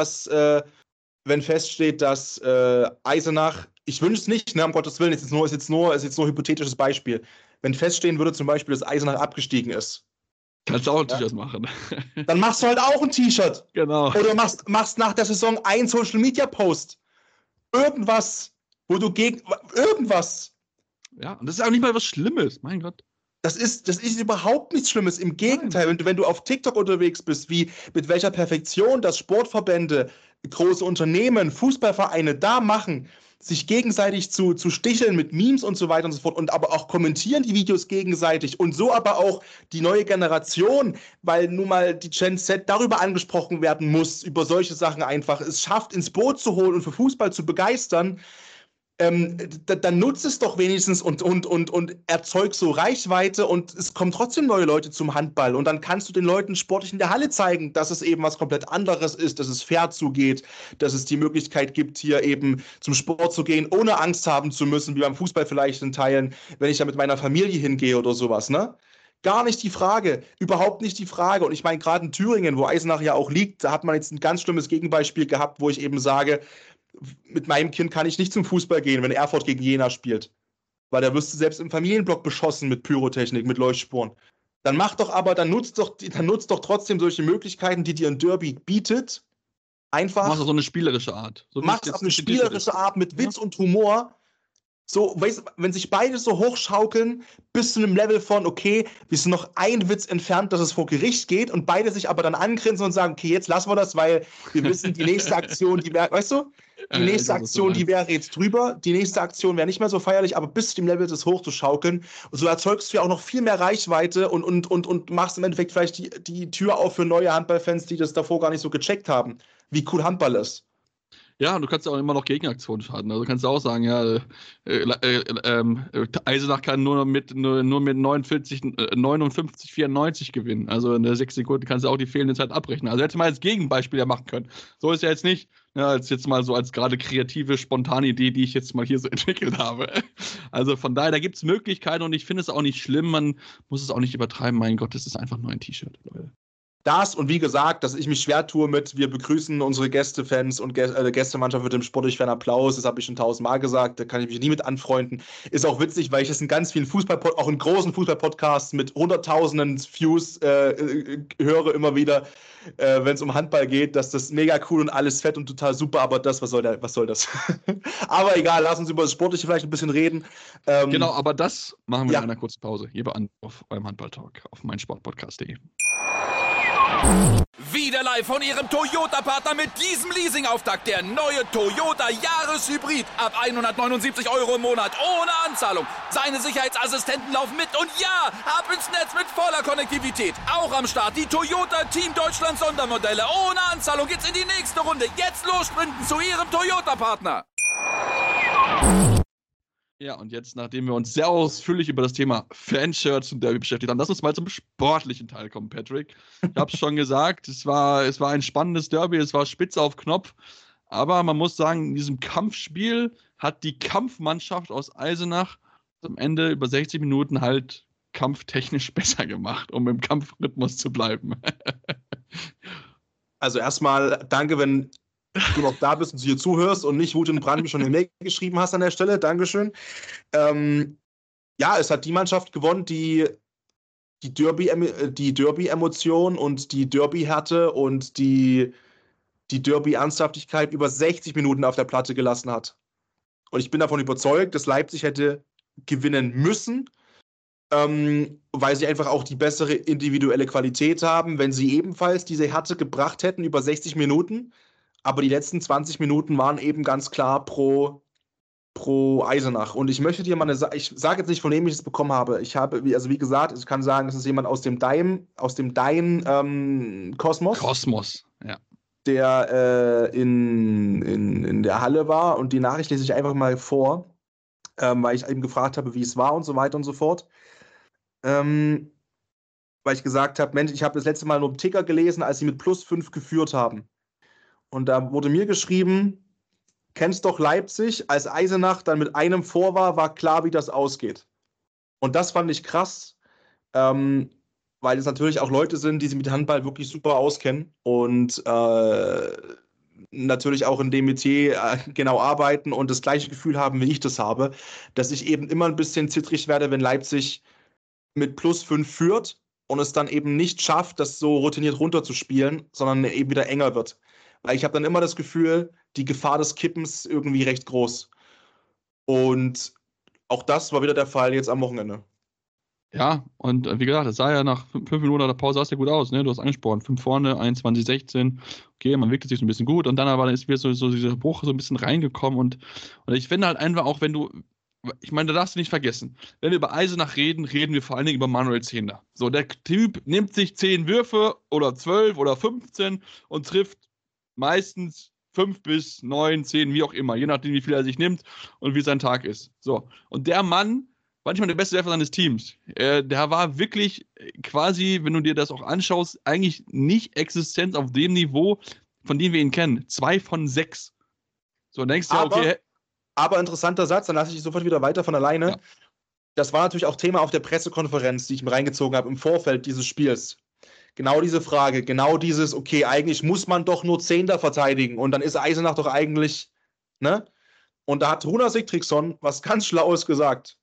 dass Eisenach, ich wünsche es nicht, ne, um Gottes Willen, ist jetzt nur hypothetisches Beispiel. Wenn feststehen würde zum Beispiel, dass Eisenach abgestiegen ist. Kannst du auch ein T-Shirt machen. Dann machst du halt auch ein T-Shirt. Genau. Oder machst nach der Saison einen Social-Media-Post. Irgendwas, irgendwas. Ja, und das ist auch nicht mal was Schlimmes, mein Gott. Das ist überhaupt nichts Schlimmes. Im Gegenteil, wenn du auf TikTok unterwegs bist, mit welcher Perfektion das Sportverbände, große Unternehmen, Fußballvereine da machen, sich gegenseitig zu sticheln mit Memes und so weiter und so fort, und aber auch kommentieren die Videos gegenseitig und so aber auch die neue Generation, weil nun mal die Gen Z darüber angesprochen werden muss, über solche Sachen einfach, es schafft, ins Boot zu holen und für Fußball zu begeistern. Dann nutzt es doch wenigstens und erzeug so Reichweite, und es kommen trotzdem neue Leute zum Handball, und dann kannst du den Leuten sportlich in der Halle zeigen, dass es eben was komplett anderes ist, dass es fair zugeht, dass es die Möglichkeit gibt, hier eben zum Sport zu gehen, ohne Angst haben zu müssen, wie beim Fußball vielleicht in Teilen, wenn ich da mit meiner Familie hingehe oder sowas, ne? Gar nicht die Frage, überhaupt nicht die Frage. Und ich meine, gerade in Thüringen, wo Eisenach ja auch liegt, da hat man jetzt ein ganz schlimmes Gegenbeispiel gehabt, wo ich eben sage, mit meinem Kind kann ich nicht zum Fußball gehen, wenn Erfurt gegen Jena spielt. Weil da wirst du selbst im Familienblock beschossen mit Pyrotechnik, mit Leuchtspuren. Dann nutzt doch trotzdem solche Möglichkeiten, die dir ein Derby bietet. Einfach. Mach doch so eine spielerische Art. Mach es auf eine spielerische Art mit Witz und Humor. So, weißt du, wenn sich beide so hochschaukeln, bis zu einem Level von, okay, wir sind noch ein Witz entfernt, dass es vor Gericht geht und beide sich aber dann angrinsen und sagen, okay, jetzt lassen wir das, weil wir wissen, die nächste Aktion, die wäre, weißt du, die nächste Aktion, die wäre jetzt drüber, die nächste Aktion wäre nicht mehr so feierlich, aber bis zu dem Level das hochzuschaukeln. Und so erzeugst du ja auch noch viel mehr Reichweite und machst im Endeffekt vielleicht die Tür auf für neue Handballfans, die das davor gar nicht so gecheckt haben, wie cool Handball ist. Ja, und du kannst ja auch immer noch Gegenaktionen starten. Also kannst du auch sagen, ja, Eisenach kann nur mit 59, 94 gewinnen. Also in der 6 Sekunden kannst du auch die fehlende Zeit abrechnen. Also hätte man als Gegenbeispiel ja machen können. So ist ja jetzt nicht, ja, als jetzt mal so als gerade kreative, spontane Idee, die ich jetzt mal hier so entwickelt habe. Also von daher, da gibt es Möglichkeiten und ich finde es auch nicht schlimm. Man muss es auch nicht übertreiben. Mein Gott, das ist einfach nur ein T-Shirt, Leute. Das und wie gesagt, dass ich mich schwer tue mit, wir begrüßen unsere Gästefans und Gästemannschaft mit dem sportlich fairen Applaus, das habe ich schon 1000-mal gesagt, da kann ich mich nie mit anfreunden. Ist auch witzig, weil ich es in ganz vielen auch in großen Fußballpodcasts mit hunderttausenden Views höre immer wieder, wenn es um Handball geht, dass das mega cool und alles fett und total super, aber was soll das? Aber egal, lass uns über das Sportliche vielleicht ein bisschen reden. Genau, aber das machen wir in einer kurzen Pause. Hier auf eurem Handball-Talk auf meinsportpodcast.de. Wieder live von Ihrem Toyota-Partner mit diesem Leasing-Auftakt. Der neue Toyota Jahreshybrid. Ab 179 € im Monat. Ohne Anzahlung. Seine Sicherheitsassistenten laufen mit. Und ja, ab ins Netz mit voller Konnektivität. Auch am Start die Toyota Team Deutschland Sondermodelle. Ohne Anzahlung geht's in die nächste Runde. Jetzt los sprinten zu Ihrem Toyota-Partner. Ja, und jetzt, nachdem wir uns sehr ausführlich über das Thema Fanshirts und Derby beschäftigt haben, lass uns mal zum sportlichen Teil kommen, Patrick. Ich habe es schon gesagt, es war ein spannendes Derby, es war spitze auf Knopf, aber man muss sagen, in diesem Kampfspiel hat die Kampfmannschaft aus Eisenach am Ende über 60 Minuten halt kampftechnisch besser gemacht, um im Kampfrhythmus zu bleiben. Also erstmal danke, wenn du noch da bist und hier zuhörst und nicht Wut und Brand schon eine Mail geschrieben hast an der Stelle. Dankeschön. Ja, es hat die Mannschaft gewonnen, die Derby-Emotion und die Derby-Härte und die Derby-Ernsthaftigkeit über 60 Minuten auf der Platte gelassen hat. Und ich bin davon überzeugt, dass Leipzig hätte gewinnen müssen, weil sie einfach auch die bessere individuelle Qualität haben, wenn sie ebenfalls diese Härte gebracht hätten über 60 Minuten. Aber die letzten 20 Minuten waren eben ganz klar pro Eisenach. Und ich möchte dir mal ich sage jetzt nicht, von wem ich es bekommen habe. Wie gesagt, ich kann sagen, es ist jemand aus dem Dein Kosmos. Kosmos, ja. Der in der Halle war. Und die Nachricht lese ich einfach mal vor, weil ich eben gefragt habe, wie es war und so weiter und so fort. Weil ich gesagt habe, Mensch, ich habe das letzte Mal nur im Ticker gelesen, als sie mit +5 geführt haben. Und da wurde mir geschrieben, kennst doch Leipzig, als Eisenach dann mit einem vor war klar, wie das ausgeht. Und das fand ich krass, weil es natürlich auch Leute sind, die sich mit Handball wirklich super auskennen und natürlich auch in dem Metier genau arbeiten und das gleiche Gefühl haben, wie ich das habe, dass ich eben immer ein bisschen zittrig werde, wenn Leipzig mit +5 führt und es dann eben nicht schafft, das so routiniert runterzuspielen, sondern eben wieder enger wird. Weil ich habe dann immer das Gefühl, die Gefahr des Kippens irgendwie recht groß. Und auch das war wieder der Fall jetzt am Wochenende. Ja, und wie gesagt, es sah ja nach 5 Minuten der Pause sah es ja gut aus, ne? Du hast angesprochen, 5 vorne, 21-16. Okay, man wirkte sich so ein bisschen gut und dann aber ist wieder so dieser Bruch so ein bisschen reingekommen und ich finde halt einfach auch, ich meine, da darfst du nicht vergessen, wenn wir über Eisenach reden wir vor allen Dingen über Manuel Zehnder. So, der Typ nimmt sich 10 Würfe oder 12 oder 15 und trifft meistens 5 bis 9, 10, wie auch immer, je nachdem, wie viel er sich nimmt und wie sein Tag ist. So. Und der Mann war nicht mal der beste Werfer seines Teams. Der war wirklich quasi, wenn du dir das auch anschaust, eigentlich nicht existent auf dem Niveau, von dem wir ihn kennen. 2 von 6. So, denkst du ja, okay. Aber interessanter Satz, dann lasse ich dich sofort wieder weiter von alleine. Ja. Das war natürlich auch Thema auf der Pressekonferenz, die ich mir reingezogen habe im Vorfeld dieses Spiels. Genau diese Frage, genau dieses, okay, eigentlich muss man doch nur 10 da verteidigen und dann ist Eisenach doch eigentlich, ne? Und da hat Runa Sigtryggson was ganz Schlaues gesagt,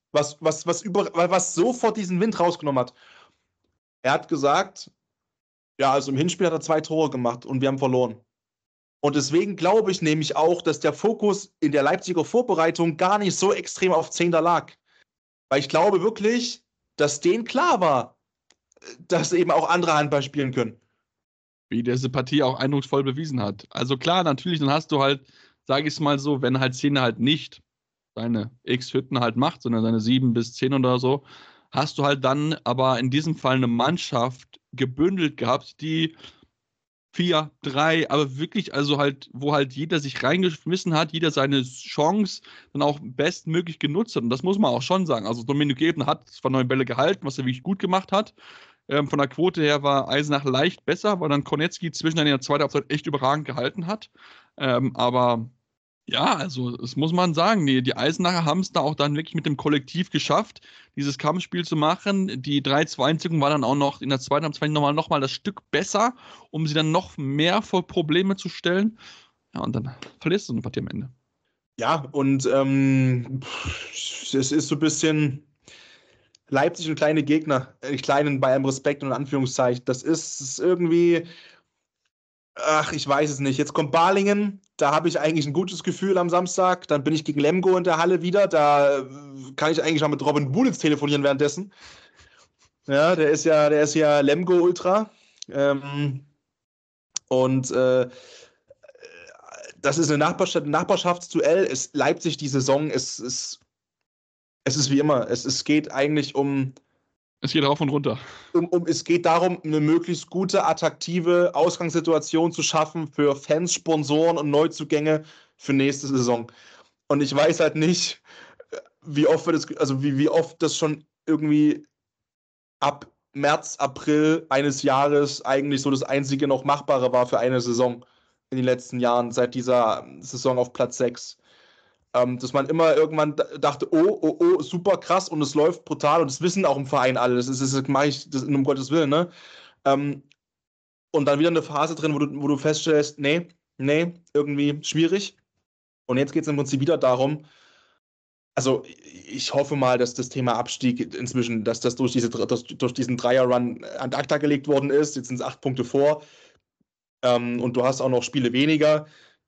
was sofort diesen Wind rausgenommen hat. Er hat gesagt, ja, also im Hinspiel hat er 2 Tore gemacht und wir haben verloren. Und deswegen glaube ich nämlich auch, dass der Fokus in der Leipziger Vorbereitung gar nicht so extrem auf Zehnder lag. Weil ich glaube wirklich, dass denen klar war, dass eben auch andere Handball spielen können. Wie diese Partie auch eindrucksvoll bewiesen hat. Also klar, natürlich, dann hast du halt, sage ich es mal so, wenn halt Zehner halt nicht seine X-Hütten halt macht, sondern seine 7 bis 10 oder so, hast du halt dann aber in diesem Fall eine Mannschaft gebündelt gehabt, die 4, 3, aber wirklich, also halt, wo halt jeder sich reingeschmissen hat, jeder seine Chance dann auch bestmöglich genutzt hat. Und das muss man auch schon sagen. Also Dominik Ebner hat zwar 9 Bälle gehalten, was er wirklich gut gemacht hat. Von der Quote her war Eisenach leicht besser, weil dann Kornecki zwischendurch in der zweiten Halbzeit echt überragend gehalten hat. Aber ja, also das muss man sagen, die Eisenacher haben es da auch dann wirklich mit dem Kollektiv geschafft, dieses Kampfspiel zu machen. Die 3-2-Einzigung war dann auch noch in der zweiten Halbzeit noch mal das Stück besser, um sie dann noch mehr vor Probleme zu stellen. Ja, und dann verlierst du eine Partie am Ende. Ja, und es ist so ein bisschen Leipzig und kleine Gegner, kleinen bei allem Respekt und Anführungszeichen. Das ist irgendwie, ach, ich weiß es nicht. Jetzt kommt Balingen, da habe ich eigentlich ein gutes Gefühl am Samstag. Dann bin ich gegen Lemgo in der Halle wieder. Da kann ich eigentlich auch mit Robin Bulitz telefonieren währenddessen. Ja, der ist ja Lemgo-Ultra. Das ist ein Nachbarschaftsduell. Leipzig die Saison, es ist wie immer. Es geht eigentlich Es geht rauf und runter. Es geht darum, eine möglichst gute, attraktive Ausgangssituation zu schaffen für Fans, Sponsoren und Neuzugänge für nächste Saison. Und ich weiß halt nicht, wie oft das schon irgendwie ab März, April eines Jahres eigentlich so das einzige noch Machbare war für eine Saison in den letzten Jahren, seit dieser Saison auf Platz 6. Dass man immer irgendwann dachte, oh, super krass und es läuft brutal und das wissen auch im Verein alle, das mache ich das um Gottes Willen, ne? Und dann wieder eine Phase drin, wo du feststellst, nee, irgendwie schwierig. Und jetzt geht es im Prinzip wieder darum, also ich hoffe mal, dass das Thema Abstieg inzwischen, dass das durch diesen Dreier-Run an acta gelegt worden ist. Jetzt sind es 8 Punkte vor und du hast auch noch Spiele weniger,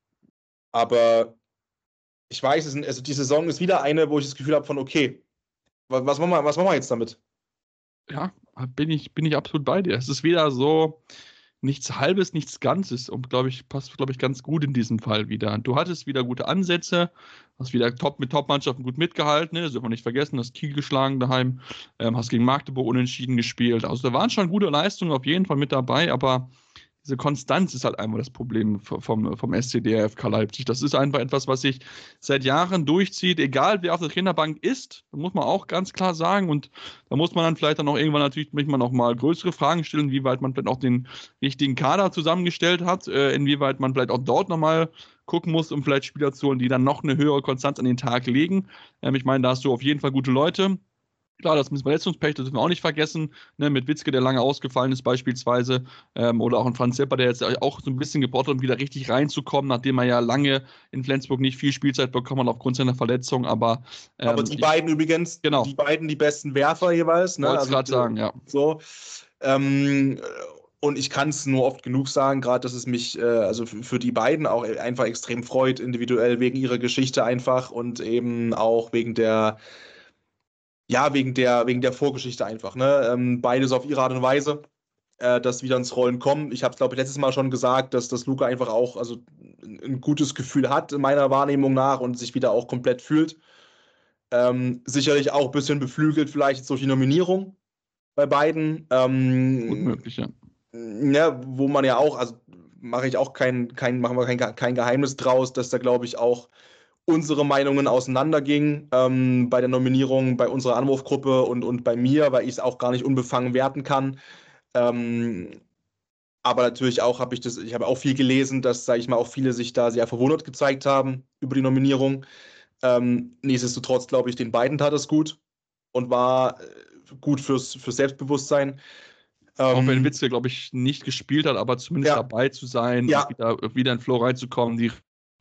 aber ich weiß, also die Saison ist wieder eine, wo ich das Gefühl habe von, okay, was machen wir jetzt damit? Ja, bin ich absolut bei dir. Es ist wieder so nichts Halbes, nichts Ganzes und passt ganz gut in diesem Fall wieder. Du hattest wieder gute Ansätze, hast wieder mit Top-Mannschaften gut mitgehalten, ne? Das dürfen wir nicht vergessen, hast Kiel geschlagen daheim, hast gegen Magdeburg unentschieden gespielt. Also da waren schon gute Leistungen auf jeden Fall mit dabei, aber diese Konstanz ist halt einfach das Problem vom SCDFK Leipzig. Das ist einfach etwas, was sich seit Jahren durchzieht, egal wer auf der Trainerbank ist. Das muss man auch ganz klar sagen. Und da muss man dann vielleicht dann auch irgendwann natürlich manchmal noch mal größere Fragen stellen, inwieweit man vielleicht auch den richtigen Kader zusammengestellt hat, inwieweit man vielleicht auch dort nochmal gucken muss, um vielleicht Spieler zu holen, die dann noch eine höhere Konstanz an den Tag legen. Ich meine, da hast du auf jeden Fall gute Leute. Klar, das mit Verletzungspech, das dürfen wir auch nicht vergessen, ne, mit Witzke, der lange ausgefallen ist beispielsweise, oder auch ein Franz Sepper, der jetzt auch so ein bisschen gebraucht hat, um wieder richtig reinzukommen, nachdem er ja lange in Flensburg nicht viel Spielzeit bekommen hat aufgrund seiner Verletzung, aber die beiden übrigens, genau. Die besten Werfer jeweils. Ne? Wollte ich gerade sagen, ja. So, und ich kann es nur oft genug sagen, gerade, dass es mich also für die beiden auch einfach extrem freut, individuell wegen ihrer Geschichte einfach und eben auch wegen der Vorgeschichte einfach. Ne? Beides auf ihre Art und Weise, dass wieder ins Rollen kommen. Ich habe es, glaube ich, letztes Mal schon gesagt, dass Luca einfach auch ein gutes Gefühl hat, in meiner Wahrnehmung nach, und sich wieder auch komplett fühlt. Sicherlich auch ein bisschen beflügelt vielleicht durch die Nominierung bei beiden. Gut möglich, ja. Ja, wo man ja auch, also machen wir kein Geheimnis draus, dass da, glaube ich, auch unsere Meinungen auseinandergingen bei der Nominierung, bei unserer Anwurfgruppe und bei mir, weil ich es auch gar nicht unbefangen werten kann. Aber natürlich auch ich habe auch viel gelesen, dass, sage ich mal, auch viele sich da sehr verwundert gezeigt haben über die Nominierung. Nichtsdestotrotz, glaube ich, den beiden tat es gut und war gut fürs Selbstbewusstsein. Auch wenn Witzke, glaube ich, nicht gespielt hat, aber zumindest dabei zu sein, wieder in Flow reinzukommen, die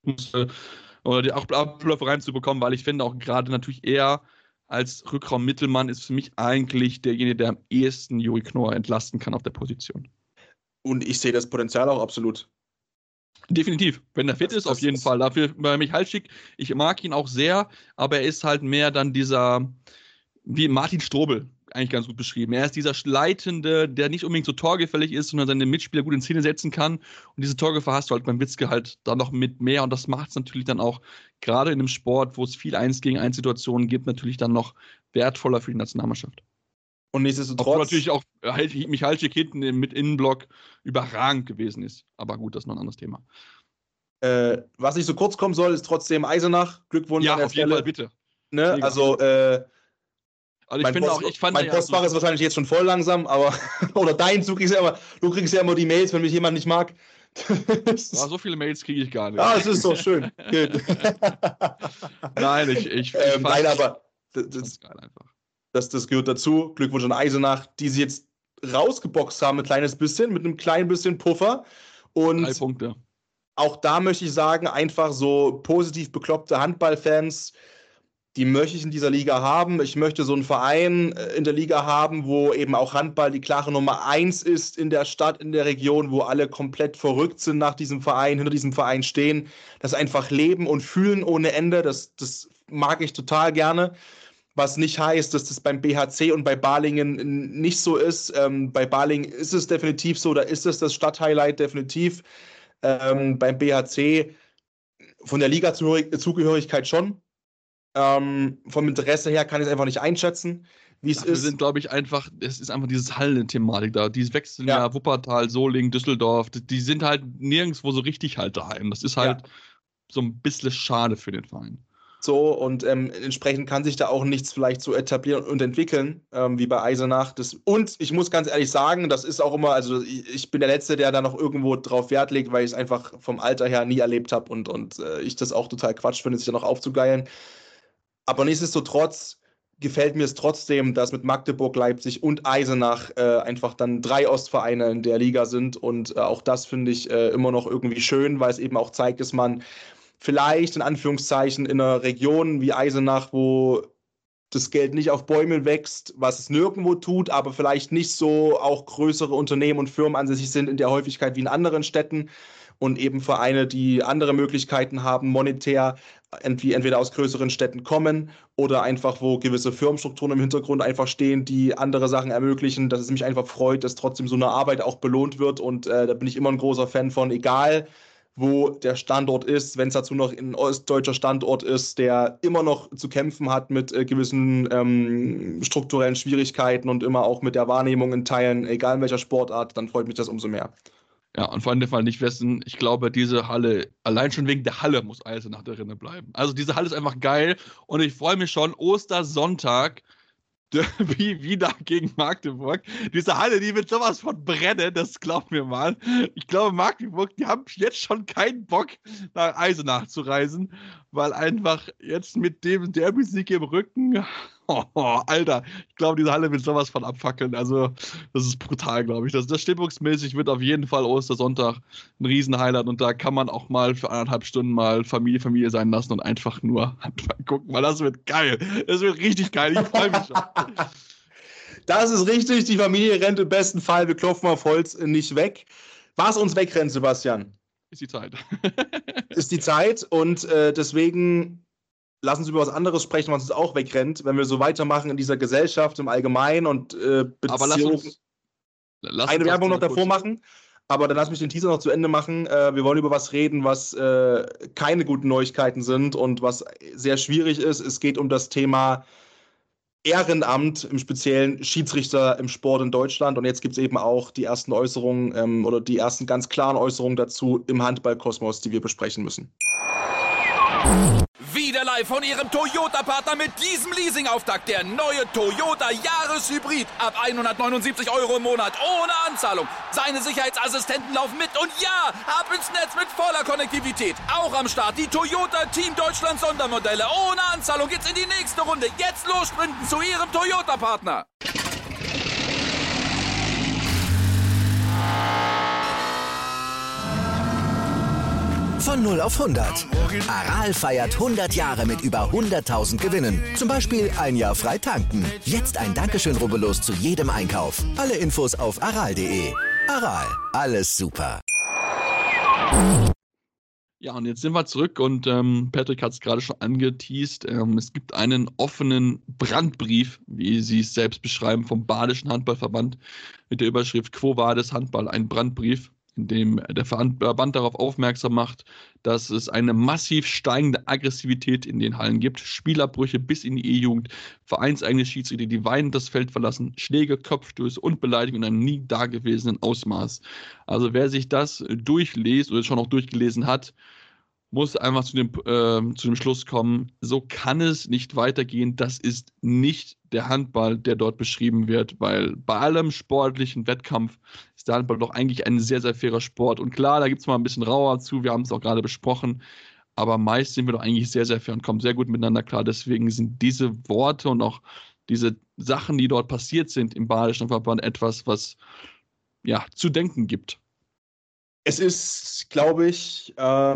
Abläufe reinzubekommen, weil ich finde auch gerade natürlich er als Rückraum-Mittelmann ist für mich eigentlich derjenige, der am ehesten Juri Knorr entlasten kann auf der Position. Und ich sehe das Potenzial auch absolut. Definitiv, wenn er fit ist, auf jeden Fall. Dafür bei Michalczyk, ich mag ihn auch sehr, aber er ist halt mehr dann dieser, wie Martin Strobel, eigentlich ganz gut beschrieben. Er ist dieser Leitende, der nicht unbedingt so torgefällig ist, sondern seine Mitspieler gut in Szene setzen kann. Und diese Torgefahr hast du halt beim Witzke halt da noch mit mehr. Und das macht es natürlich dann auch, gerade in einem Sport, wo es viel 1-gegen-1 Situationen gibt, natürlich dann noch wertvoller für die Nationalmannschaft. Und nichtsdestotrotz. Obwohl natürlich auch Michalczyk hinten mit Innenblock überragend gewesen ist. Aber gut, das ist noch ein anderes Thema. Was nicht so kurz kommen soll, ist trotzdem Eisenach. Glückwunsch ja, an der auf jeden Fall, bitte. Ne? Also, ich finde auch, mein Postfach ist wahrscheinlich jetzt schon voll langsam, aber oder dein, du kriegst ja immer die Mails, wenn mich jemand nicht mag. So viele Mails kriege ich gar nicht. Ah, es ist doch schön. Nein, ich nein, aber das geil einfach. Das gehört dazu. Glückwunsch an Eisenach, die sie jetzt rausgeboxt haben, mit einem kleinen bisschen Puffer. Und 3 Punkte. Auch da möchte ich sagen, einfach so positiv bekloppte Handballfans, die möchte ich in dieser Liga haben. Ich möchte so einen Verein in der Liga haben, wo eben auch Handball die klare Nummer 1 ist in der Stadt, in der Region, wo alle komplett verrückt sind nach diesem Verein, hinter diesem Verein stehen, das einfach leben und fühlen ohne Ende. Das mag ich total gerne. Was nicht heißt, dass das beim BHC und bei Balingen nicht so ist. Bei Balingen ist es definitiv so, da ist es das Stadthighlight definitiv. Beim BHC von der Liga-Zugehörigkeit schon. Vom Interesse her kann ich es einfach nicht einschätzen, wie es ist. Wir sind, glaube ich, es ist einfach dieses Hallen-Thematik da. Die wechseln ja Wuppertal, Solingen, Düsseldorf. Die sind halt nirgendwo so richtig halt daheim. Das ist halt so ein bisschen schade für den Verein. So, und entsprechend kann sich da auch nichts vielleicht so etablieren und entwickeln, wie bei Eisenach. Und ich muss ganz ehrlich sagen, das ist auch immer, also ich bin der Letzte, der da noch irgendwo drauf Wert legt, weil ich es einfach vom Alter her nie erlebt habe und ich das auch total Quatsch finde, sich da noch aufzugeilen. Aber nichtsdestotrotz gefällt mir es trotzdem, dass mit Magdeburg, Leipzig und Eisenach einfach dann 3 Ostvereine in der Liga sind. Und auch das finde ich immer noch irgendwie schön, weil es eben auch zeigt, dass man vielleicht in Anführungszeichen in einer Region wie Eisenach, wo das Geld nicht auf Bäumen wächst, was es nirgendwo tut, aber vielleicht nicht so auch größere Unternehmen und Firmen ansässig sind in der Häufigkeit wie in anderen Städten und eben Vereine, die andere Möglichkeiten haben, monetär entweder aus größeren Städten kommen oder einfach, wo gewisse Firmenstrukturen im Hintergrund einfach stehen, die andere Sachen ermöglichen, dass es mich einfach freut, dass trotzdem so eine Arbeit auch belohnt wird und da bin ich immer ein großer Fan von, egal wo der Standort ist, wenn es dazu noch ein ostdeutscher Standort ist, der immer noch zu kämpfen hat mit gewissen strukturellen Schwierigkeiten und immer auch mit der Wahrnehmung in Teilen, egal in welcher Sportart, dann freut mich das umso mehr. Ja, und vor allem der Fall nicht wissen, ich glaube, diese Halle, allein schon wegen der Halle muss Eisenach drin bleiben. Also diese Halle ist einfach geil und ich freue mich schon, Ostersonntag, Derby wieder gegen Magdeburg. Diese Halle, die wird sowas von brennen, das glaubt mir mal. Ich glaube, Magdeburg, die haben jetzt schon keinen Bock, nach Eisenach zu reisen, weil einfach jetzt mit dem Derby-Sieg im Rücken, Alter, ich glaube, diese Halle wird sowas von abfackeln. Also, das ist brutal, glaube ich. Das stimmungsmäßig wird auf jeden Fall Ostersonntag ein Riesen-Highlight und da kann man auch mal für 1,5 Stunden mal Familie sein lassen und einfach nur gucken, weil das wird geil. Das wird richtig geil. Ich freue mich schon. Das ist richtig. Die Familie rennt im besten Fall, wir klopfen auf Holz, nicht weg. Was uns wegrennt, Sebastian? Ist die Zeit. Ist die Zeit und deswegen lass uns über was anderes sprechen, was uns auch wegrennt, wenn wir so weitermachen in dieser Gesellschaft im Allgemeinen und Beziehungen. Eine Werbung noch davor machen, aber dann lass mich den Teaser noch zu Ende machen. Wir wollen über was reden, was keine guten Neuigkeiten sind und was sehr schwierig ist. Es geht um das Thema Ehrenamt, im speziellen Schiedsrichter im Sport in Deutschland. Und jetzt gibt es eben auch die ersten Äußerungen oder die ersten ganz klaren Äußerungen dazu im Handballkosmos, die wir besprechen müssen. Wieder live von Ihrem Toyota-Partner mit diesem Leasing-Auftakt. Der neue Toyota Jahreshybrid. Ab 179 € im Monat. Ohne Anzahlung. Seine Sicherheitsassistenten laufen mit. Und ja, ab ins Netz mit voller Konnektivität. Auch am Start die Toyota Team Deutschland Sondermodelle. Ohne Anzahlung geht's in die nächste Runde. Jetzt los sprinten zu Ihrem Toyota-Partner. Von 0 auf 100. Aral feiert 100 Jahre mit über 100.000 Gewinnen. Zum Beispiel 1 Jahr frei tanken. Jetzt ein Dankeschön, rubbellos zu jedem Einkauf. Alle Infos auf aral.de. Aral, alles super. Ja, und jetzt sind wir zurück und Patrick hat es gerade schon angeteast. Es gibt einen offenen Brandbrief, wie Sie es selbst beschreiben, vom Badischen Handballverband mit der Überschrift Quo Vadis Handball, ein Brandbrief, in dem der Verband darauf aufmerksam macht, dass es eine massiv steigende Aggressivität in den Hallen gibt, Spielabbrüche bis in die E-Jugend, vereinseigene Schiedsrichter, die weinend das Feld verlassen, Schläge, Kopfstöße und Beleidigungen in einem nie dagewesenen Ausmaß. Also wer sich das durchliest oder schon auch durchgelesen hat, muss einfach zu dem Schluss kommen, so kann es nicht weitergehen. Das ist nicht der Handball, der dort beschrieben wird, weil bei allem sportlichen Wettkampf ist der Handball doch eigentlich ein sehr, sehr fairer Sport. Und klar, da gibt es mal ein bisschen rauer zu, wir haben es auch gerade besprochen, aber meist sind wir doch eigentlich sehr, sehr fair und kommen sehr gut miteinander klar. Deswegen sind diese Worte und auch diese Sachen, die dort passiert sind im Badischen Verband, etwas, was ja zu denken gibt. Es ist, glaube ich,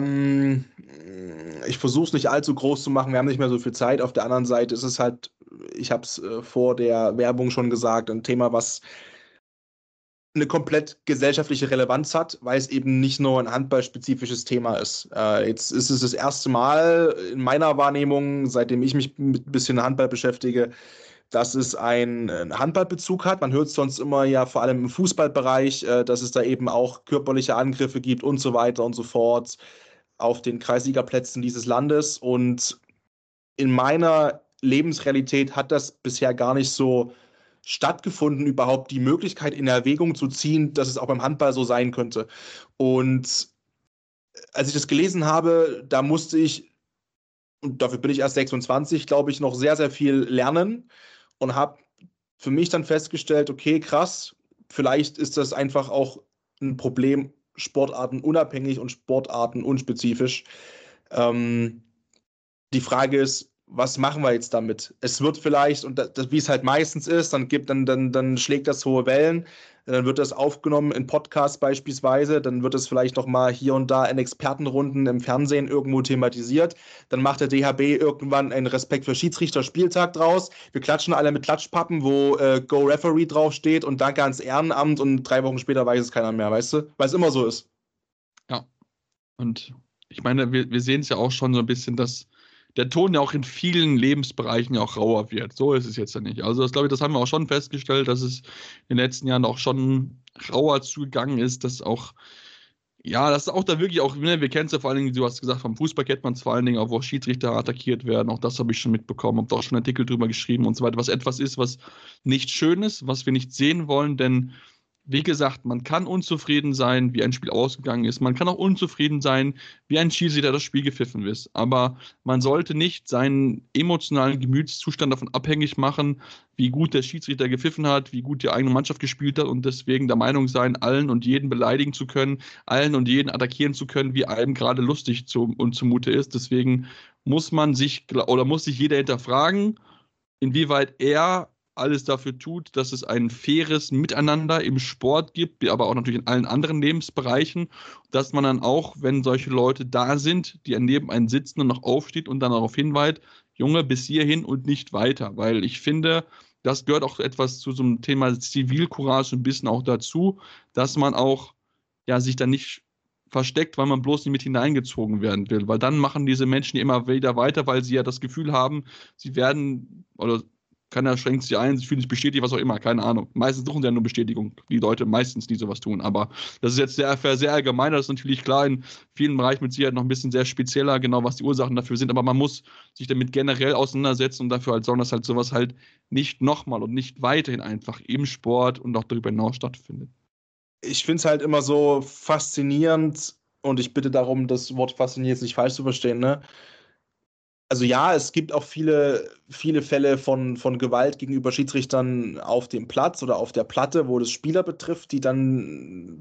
ich versuche es nicht allzu groß zu machen, wir haben nicht mehr so viel Zeit. Auf der anderen Seite ist es halt, ich habe es vor der Werbung schon gesagt, ein Thema, was eine komplett gesellschaftliche Relevanz hat, weil es eben nicht nur ein handballspezifisches Thema ist. Jetzt ist es das erste Mal in meiner Wahrnehmung, seitdem ich mich mit ein bisschen Handball beschäftige, dass es einen Handballbezug hat. Man hört es sonst immer ja vor allem im Fußballbereich, dass es da eben auch körperliche Angriffe gibt und so weiter und so fort auf den Kreisligaplätzen dieses Landes. Und in meiner Lebensrealität hat das bisher gar nicht so stattgefunden, überhaupt die Möglichkeit in Erwägung zu ziehen, dass es auch beim Handball so sein könnte. Und als ich das gelesen habe, da musste ich, und dafür bin ich erst 26, glaube ich, noch sehr, sehr viel lernen und habe für mich dann festgestellt, okay, krass, vielleicht ist das einfach auch ein Problem, sportartenunabhängig und sportartenunspezifisch. Die Frage ist, was machen wir jetzt damit? Es wird vielleicht, und das, wie es halt meistens ist, dann schlägt das hohe Wellen, dann wird das aufgenommen in Podcasts beispielsweise, dann wird es vielleicht noch mal hier und da in Expertenrunden im Fernsehen irgendwo thematisiert, dann macht der DHB irgendwann einen Respekt für Schiedsrichter-Spieltag draus, wir klatschen alle mit Klatschpappen, wo Go Referee draufsteht und Danke ans Ehrenamt und 3 Wochen später weiß es keiner mehr, weißt du? Weil es immer so ist. Ja, und ich meine, wir sehen es ja auch schon so ein bisschen, dass der Ton ja auch in vielen Lebensbereichen ja auch rauer wird. So ist es jetzt ja nicht. Also das glaube ich, das haben wir auch schon festgestellt, dass es in den letzten Jahren auch schon rauer zugegangen ist, dass auch, ja, dass auch da wirklich auch, ne, wir kennen es ja vor allen Dingen, du hast gesagt, vom Fußball kennt man es vor allen Dingen auch, wo Schiedsrichter attackiert werden. Auch das habe ich schon mitbekommen, habe da auch schon Artikel drüber geschrieben und so weiter, was etwas ist, was nicht schön ist, was wir nicht sehen wollen, denn wie gesagt, man kann unzufrieden sein, wie ein Spiel ausgegangen ist. Man kann auch unzufrieden sein, wie ein Schiedsrichter das Spiel gepfiffen ist. Aber man sollte nicht seinen emotionalen Gemütszustand davon abhängig machen, wie gut der Schiedsrichter gepfiffen hat, wie gut die eigene Mannschaft gespielt hat und deswegen der Meinung sein, allen und jeden beleidigen zu können, allen und jeden attackieren zu können, wie einem gerade lustig und zumute ist. Deswegen muss sich jeder hinterfragen, inwieweit er alles dafür tut, dass es ein faires Miteinander im Sport gibt, aber auch natürlich in allen anderen Lebensbereichen, dass man dann auch, wenn solche Leute da sind, die neben einem sitzen und noch aufsteht und dann darauf hinweist, Junge, bis hierhin und nicht weiter, weil ich finde, das gehört auch etwas zu so einem Thema Zivilcourage ein bisschen auch dazu, dass man auch ja sich dann nicht versteckt, weil man bloß nicht mit hineingezogen werden will, weil dann machen diese Menschen immer wieder weiter, weil sie ja das Gefühl haben, sie werden, oder keiner schränkt sich ein, sie fühlen sich bestätigt, was auch immer, keine Ahnung. Meistens suchen sie ja nur Bestätigung, die Leute meistens, die sowas tun. Aber das ist jetzt sehr allgemein, das ist natürlich klar in vielen Bereichen mit Sicherheit noch ein bisschen sehr spezieller, genau was die Ursachen dafür sind. Aber man muss sich damit generell auseinandersetzen und dafür halt sorgen, dass halt sowas halt nicht nochmal und nicht weiterhin einfach im Sport und auch darüber hinaus stattfindet. Ich finde es halt immer so faszinierend und ich bitte darum, das Wort fasziniert nicht falsch zu verstehen, ne? Also ja, es gibt auch viele Fälle von Gewalt gegenüber Schiedsrichtern auf dem Platz oder auf der Platte, wo das Spieler betrifft, die dann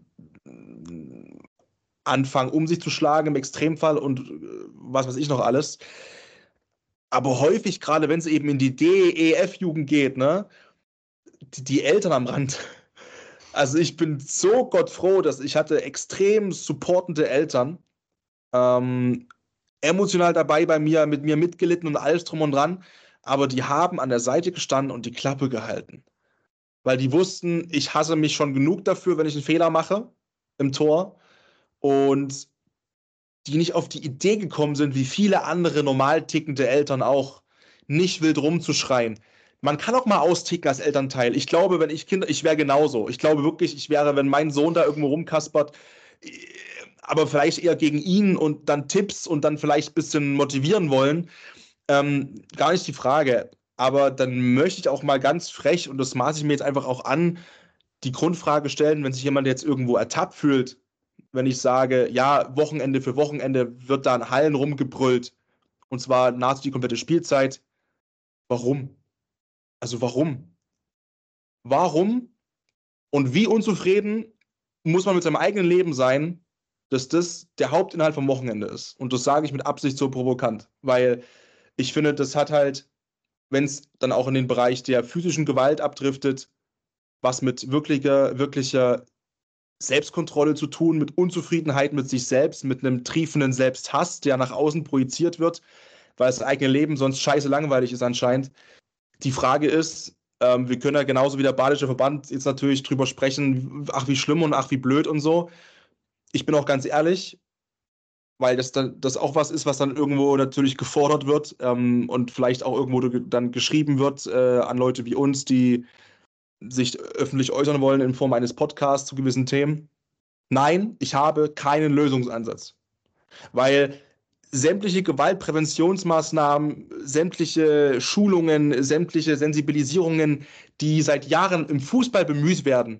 anfangen, um sich zu schlagen im Extremfall und was weiß ich noch alles. Aber häufig, gerade wenn es eben in die DEF-Jugend geht, ne, die Eltern am Rand. Also ich bin so gottfroh, dass ich hatte extrem supportende Eltern, emotional dabei mit mir mitgelitten und alles drum und dran, aber die haben an der Seite gestanden und die Klappe gehalten. Weil die wussten, ich hasse mich schon genug dafür, wenn ich einen Fehler mache im Tor und die nicht auf die Idee gekommen sind, wie viele andere normal tickende Eltern auch, nicht wild rumzuschreien. Man kann auch mal austicken als Elternteil. Ich glaube, wenn ich wäre genauso. Ich glaube wirklich, ich wäre, wenn mein Sohn da irgendwo rumkaspert, aber vielleicht eher gegen ihn und dann Tipps und dann vielleicht ein bisschen motivieren wollen. Gar nicht die Frage. Aber dann möchte ich auch mal ganz frech, und das maße ich mir jetzt einfach auch an, die Grundfrage stellen, wenn sich jemand jetzt irgendwo ertappt fühlt, wenn ich sage, ja, Wochenende für Wochenende wird da in Hallen rumgebrüllt, und zwar nahezu die komplette Spielzeit. Warum? Also warum? Warum und wie unzufrieden muss man mit seinem eigenen Leben sein, dass das der Hauptinhalt vom Wochenende ist? Und das sage ich mit Absicht so provokant, weil ich finde, das hat halt, wenn es dann auch in den Bereich der physischen Gewalt abdriftet, was mit wirklicher Selbstkontrolle zu tun, mit Unzufriedenheit mit sich selbst, mit einem triefenden Selbsthass, der nach außen projiziert wird, weil das eigene Leben sonst scheiße langweilig ist anscheinend. Die Frage ist, wir können ja genauso wie der Badische Verband jetzt natürlich drüber sprechen, ach wie schlimm und ach wie blöd und so. Ich bin auch ganz ehrlich, weil das auch was ist, was dann irgendwo natürlich gefordert wird und vielleicht auch irgendwo dann geschrieben wird an Leute wie uns, die sich öffentlich äußern wollen in Form eines Podcasts zu gewissen Themen. Nein, ich habe keinen Lösungsansatz. Weil sämtliche Gewaltpräventionsmaßnahmen, sämtliche Schulungen, sämtliche Sensibilisierungen, die seit Jahren im Fußball bemüht werden,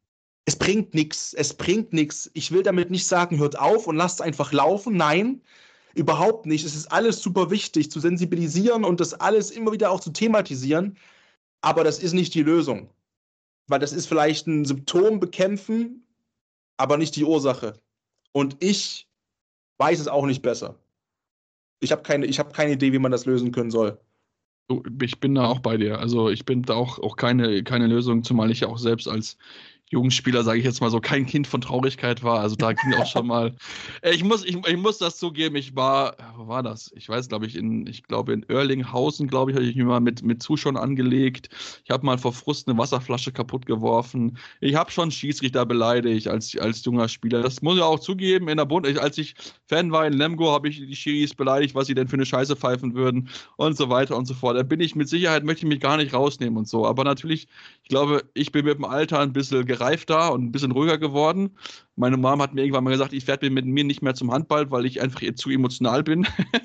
es bringt nichts. Es bringt nichts. Ich will damit nicht sagen, hört auf und lasst es einfach laufen. Nein, überhaupt nicht. Es ist alles super wichtig, zu sensibilisieren und das alles immer wieder auch zu thematisieren. Aber das ist nicht die Lösung. Weil das ist vielleicht ein Symptom bekämpfen, aber nicht die Ursache. Und ich weiß es auch nicht besser. Ich habe keine Idee, wie man das lösen können soll. Ich bin da auch bei dir. Also ich bin da auch keine Lösung, zumal ich ja auch selbst als Jugendspieler, sage ich jetzt mal so, kein Kind von Traurigkeit war. Also da ging auch schon mal. Ich muss das zugeben, wo war das? Ich weiß, in Oerlinghausen, habe ich mich mal mit Zuschauern angelegt. Ich habe mal vor Frust eine Wasserflasche kaputt geworfen. Ich habe schon Schiedsrichter beleidigt als junger Spieler. Das muss ich auch zugeben. Als ich Fan war in Lemgo, habe ich die Schiris beleidigt, was sie denn für eine Scheiße pfeifen würden und so weiter und so fort. Da bin ich mit Sicherheit, möchte ich mich gar nicht rausnehmen und so. Aber natürlich, ich glaube, ich bin mit dem Alter ein bisschen gereifter und ein bisschen ruhiger geworden. Meine Mom hat mir irgendwann mal gesagt, ich werde mit mir nicht mehr zum Handball, weil ich einfach zu emotional bin.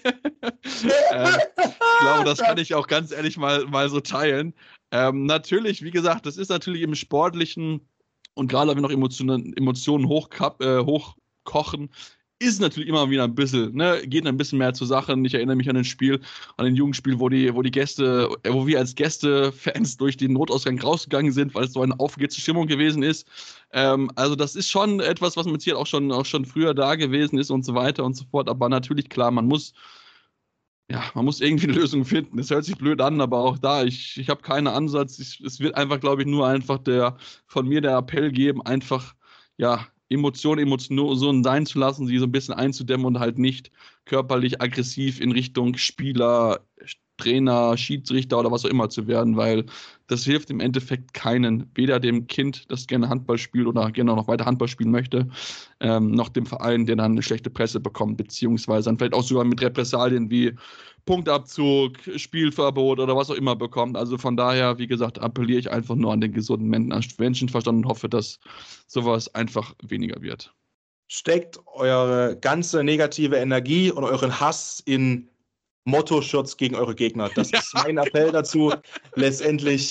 Ich glaube, das kann ich auch ganz ehrlich mal so teilen. Natürlich, wie gesagt, das ist natürlich im Sportlichen und gerade wenn noch Emotionen hochkochen, ist natürlich immer wieder ein bisschen, geht ein bisschen mehr zur Sache. Ich erinnere mich an ein Jugendspiel, wo wir als Gästefans durch den Notausgang rausgegangen sind, weil es so eine aufgeheizte Stimmung gewesen ist. Also das ist schon etwas, was mit Sicherheit auch schon früher da gewesen ist und so weiter und so fort. Aber natürlich, klar, man muss irgendwie eine Lösung finden. Es hört sich blöd an, aber auch da, ich habe keinen Ansatz. Es wird einfach, glaube ich, nur einfach von mir der Appell geben, einfach, Emotionen sein zu lassen, sie so ein bisschen einzudämmen und halt nicht körperlich aggressiv in Richtung Spieler, Trainer, Schiedsrichter oder was auch immer zu werden, weil das hilft im Endeffekt keinen, weder dem Kind, das gerne Handball spielt oder gerne noch weiter Handball spielen möchte, noch dem Verein, der dann eine schlechte Presse bekommt, beziehungsweise dann vielleicht auch sogar mit Repressalien wie Punktabzug, Spielverbot oder was auch immer bekommt. Also von daher, wie gesagt, appelliere ich einfach nur an den gesunden Menschenverstand und hoffe, dass sowas einfach weniger wird. Steckt eure ganze negative Energie und euren Hass in Motto-Shirts gegen eure Gegner. Das ist mein Appell dazu. Letztendlich,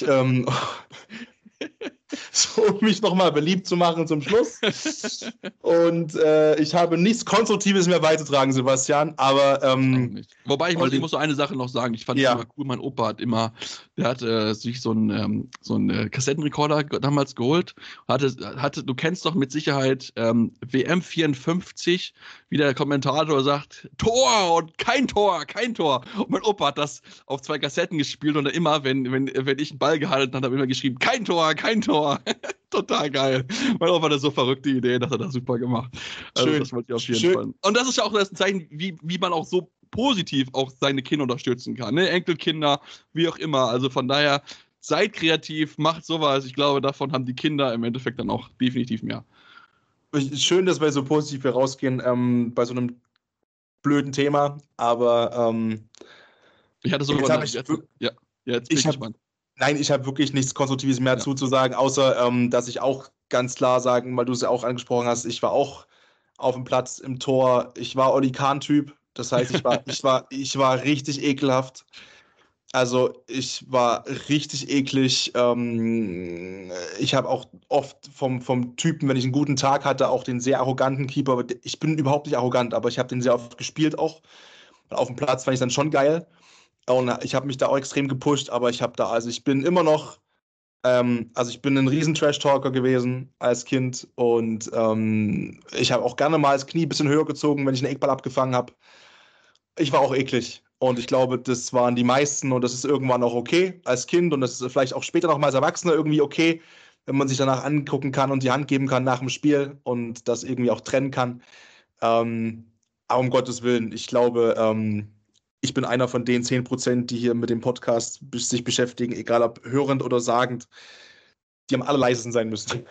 so um mich nochmal beliebt zu machen zum Schluss. Und ich habe nichts Konstruktives mehr beizutragen, Sebastian, aber wobei ich muss so eine Sache noch sagen. Ich fand es immer cool, mein Opa hat sich so einen Kassettenrekorder damals geholt. Du kennst doch mit Sicherheit WM 54, wie der Kommentator sagt, Tor und kein Tor. Und mein Opa hat das auf 2 Kassetten gespielt und dann immer, wenn ich einen Ball gehalten habe, immer geschrieben, kein Tor. Total geil. Mein Opa hatte so verrückte Ideen, das hat er super gemacht. Also schön. Das wollte ich auf jeden Fall. Und das ist ja auch das Zeichen, wie man auch so positiv auch seine Kinder unterstützen kann. Ne? Enkelkinder, wie auch immer. Also von daher, seid kreativ, macht sowas. Ich glaube, davon haben die Kinder im Endeffekt dann auch definitiv mehr. Schön, dass wir so positiv hier rausgehen. Bei so einem blöden Thema, aber ich hatte so jetzt habe ich, jetzt bin ich gespannt. Nein, ich habe wirklich nichts Konstruktives mehr zuzusagen, außer dass ich auch ganz klar sagen, weil du es ja auch angesprochen hast, ich war auch auf dem Platz im Tor, ich war Oli Kahn-Typ, das heißt, ich war richtig ekelhaft. Also ich war richtig eklig. Ich habe auch oft vom Typen, wenn ich einen guten Tag hatte, auch den sehr arroganten Keeper. Ich bin überhaupt nicht arrogant, aber ich habe den sehr oft gespielt auch. Und auf dem Platz fand ich dann schon geil. Und ich habe mich da auch extrem gepusht, aber ich bin immer noch, ich bin ein riesen Trash-Talker gewesen als Kind und ich habe auch gerne mal das Knie ein bisschen höher gezogen, wenn ich einen Eckball abgefangen habe. Ich war auch eklig. Und ich glaube, das waren die meisten und das ist irgendwann auch okay als Kind und das ist vielleicht auch später noch mal als Erwachsener irgendwie okay, wenn man sich danach angucken kann und die Hand geben kann nach dem Spiel und das irgendwie auch trennen kann. Aber um Gottes Willen, ich glaube, ich bin einer von den 10%, die hier mit dem Podcast sich beschäftigen, egal ob hörend oder sagend, die am allerleisesten sein müssten.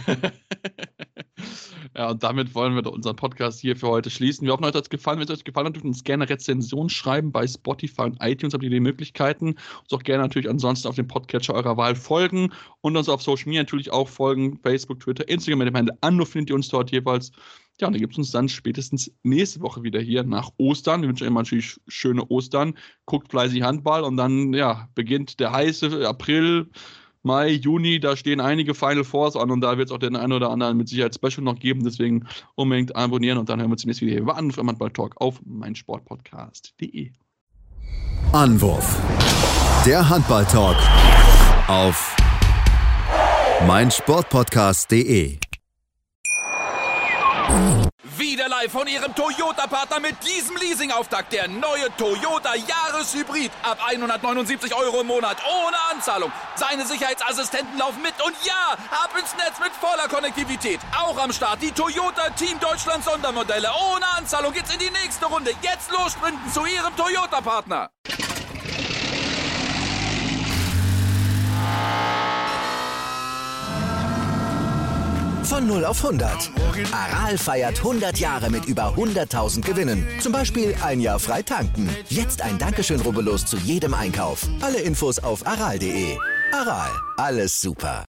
Ja, und damit wollen wir unseren Podcast hier für heute schließen. Wir hoffen, euch hat es gefallen. Wenn es euch gefallen hat, dürft ihr uns gerne Rezension schreiben bei Spotify und iTunes. Habt ihr die Möglichkeiten. Uns auch gerne natürlich ansonsten auf dem Podcatcher eurer Wahl folgen und uns auf Social Media natürlich auch folgen. Facebook, Twitter, Instagram mit dem Handle Anno findet ihr uns dort jeweils. Ja, und dann gibt es uns dann spätestens nächste Woche wieder hier nach Ostern. Wir wünschen euch immer natürlich schöne Ostern. Guckt fleißig Handball und dann beginnt der heiße April, Mai, Juni, da stehen einige Final Fours an und da wird es auch den einen oder anderen mit Sicherheit Special noch geben. Deswegen unbedingt abonnieren und dann hören wir uns demnächst wieder hier bei Anwurf im Handball-Talk auf meinsportpodcast.de. Anwurf. Der Handball-Talk auf meinsportpodcast.de. Wieder live von Ihrem Toyota-Partner mit diesem Leasing-Auftakt. Der neue Toyota Jahreshybrid. Ab 179 Euro im Monat. Ohne Anzahlung. Seine Sicherheitsassistenten laufen mit. Und ja, ab ins Netz mit voller Konnektivität. Auch am Start die Toyota Team Deutschland Sondermodelle. Ohne Anzahlung geht's in die nächste Runde. Jetzt los sprinten zu Ihrem Toyota-Partner. Von 0 auf 100. Aral feiert 100 Jahre mit über 100.000 Gewinnen. Zum Beispiel ein Jahr frei tanken. Jetzt ein Dankeschön, rubbellos zu jedem Einkauf. Alle Infos auf aral.de. Aral, alles super.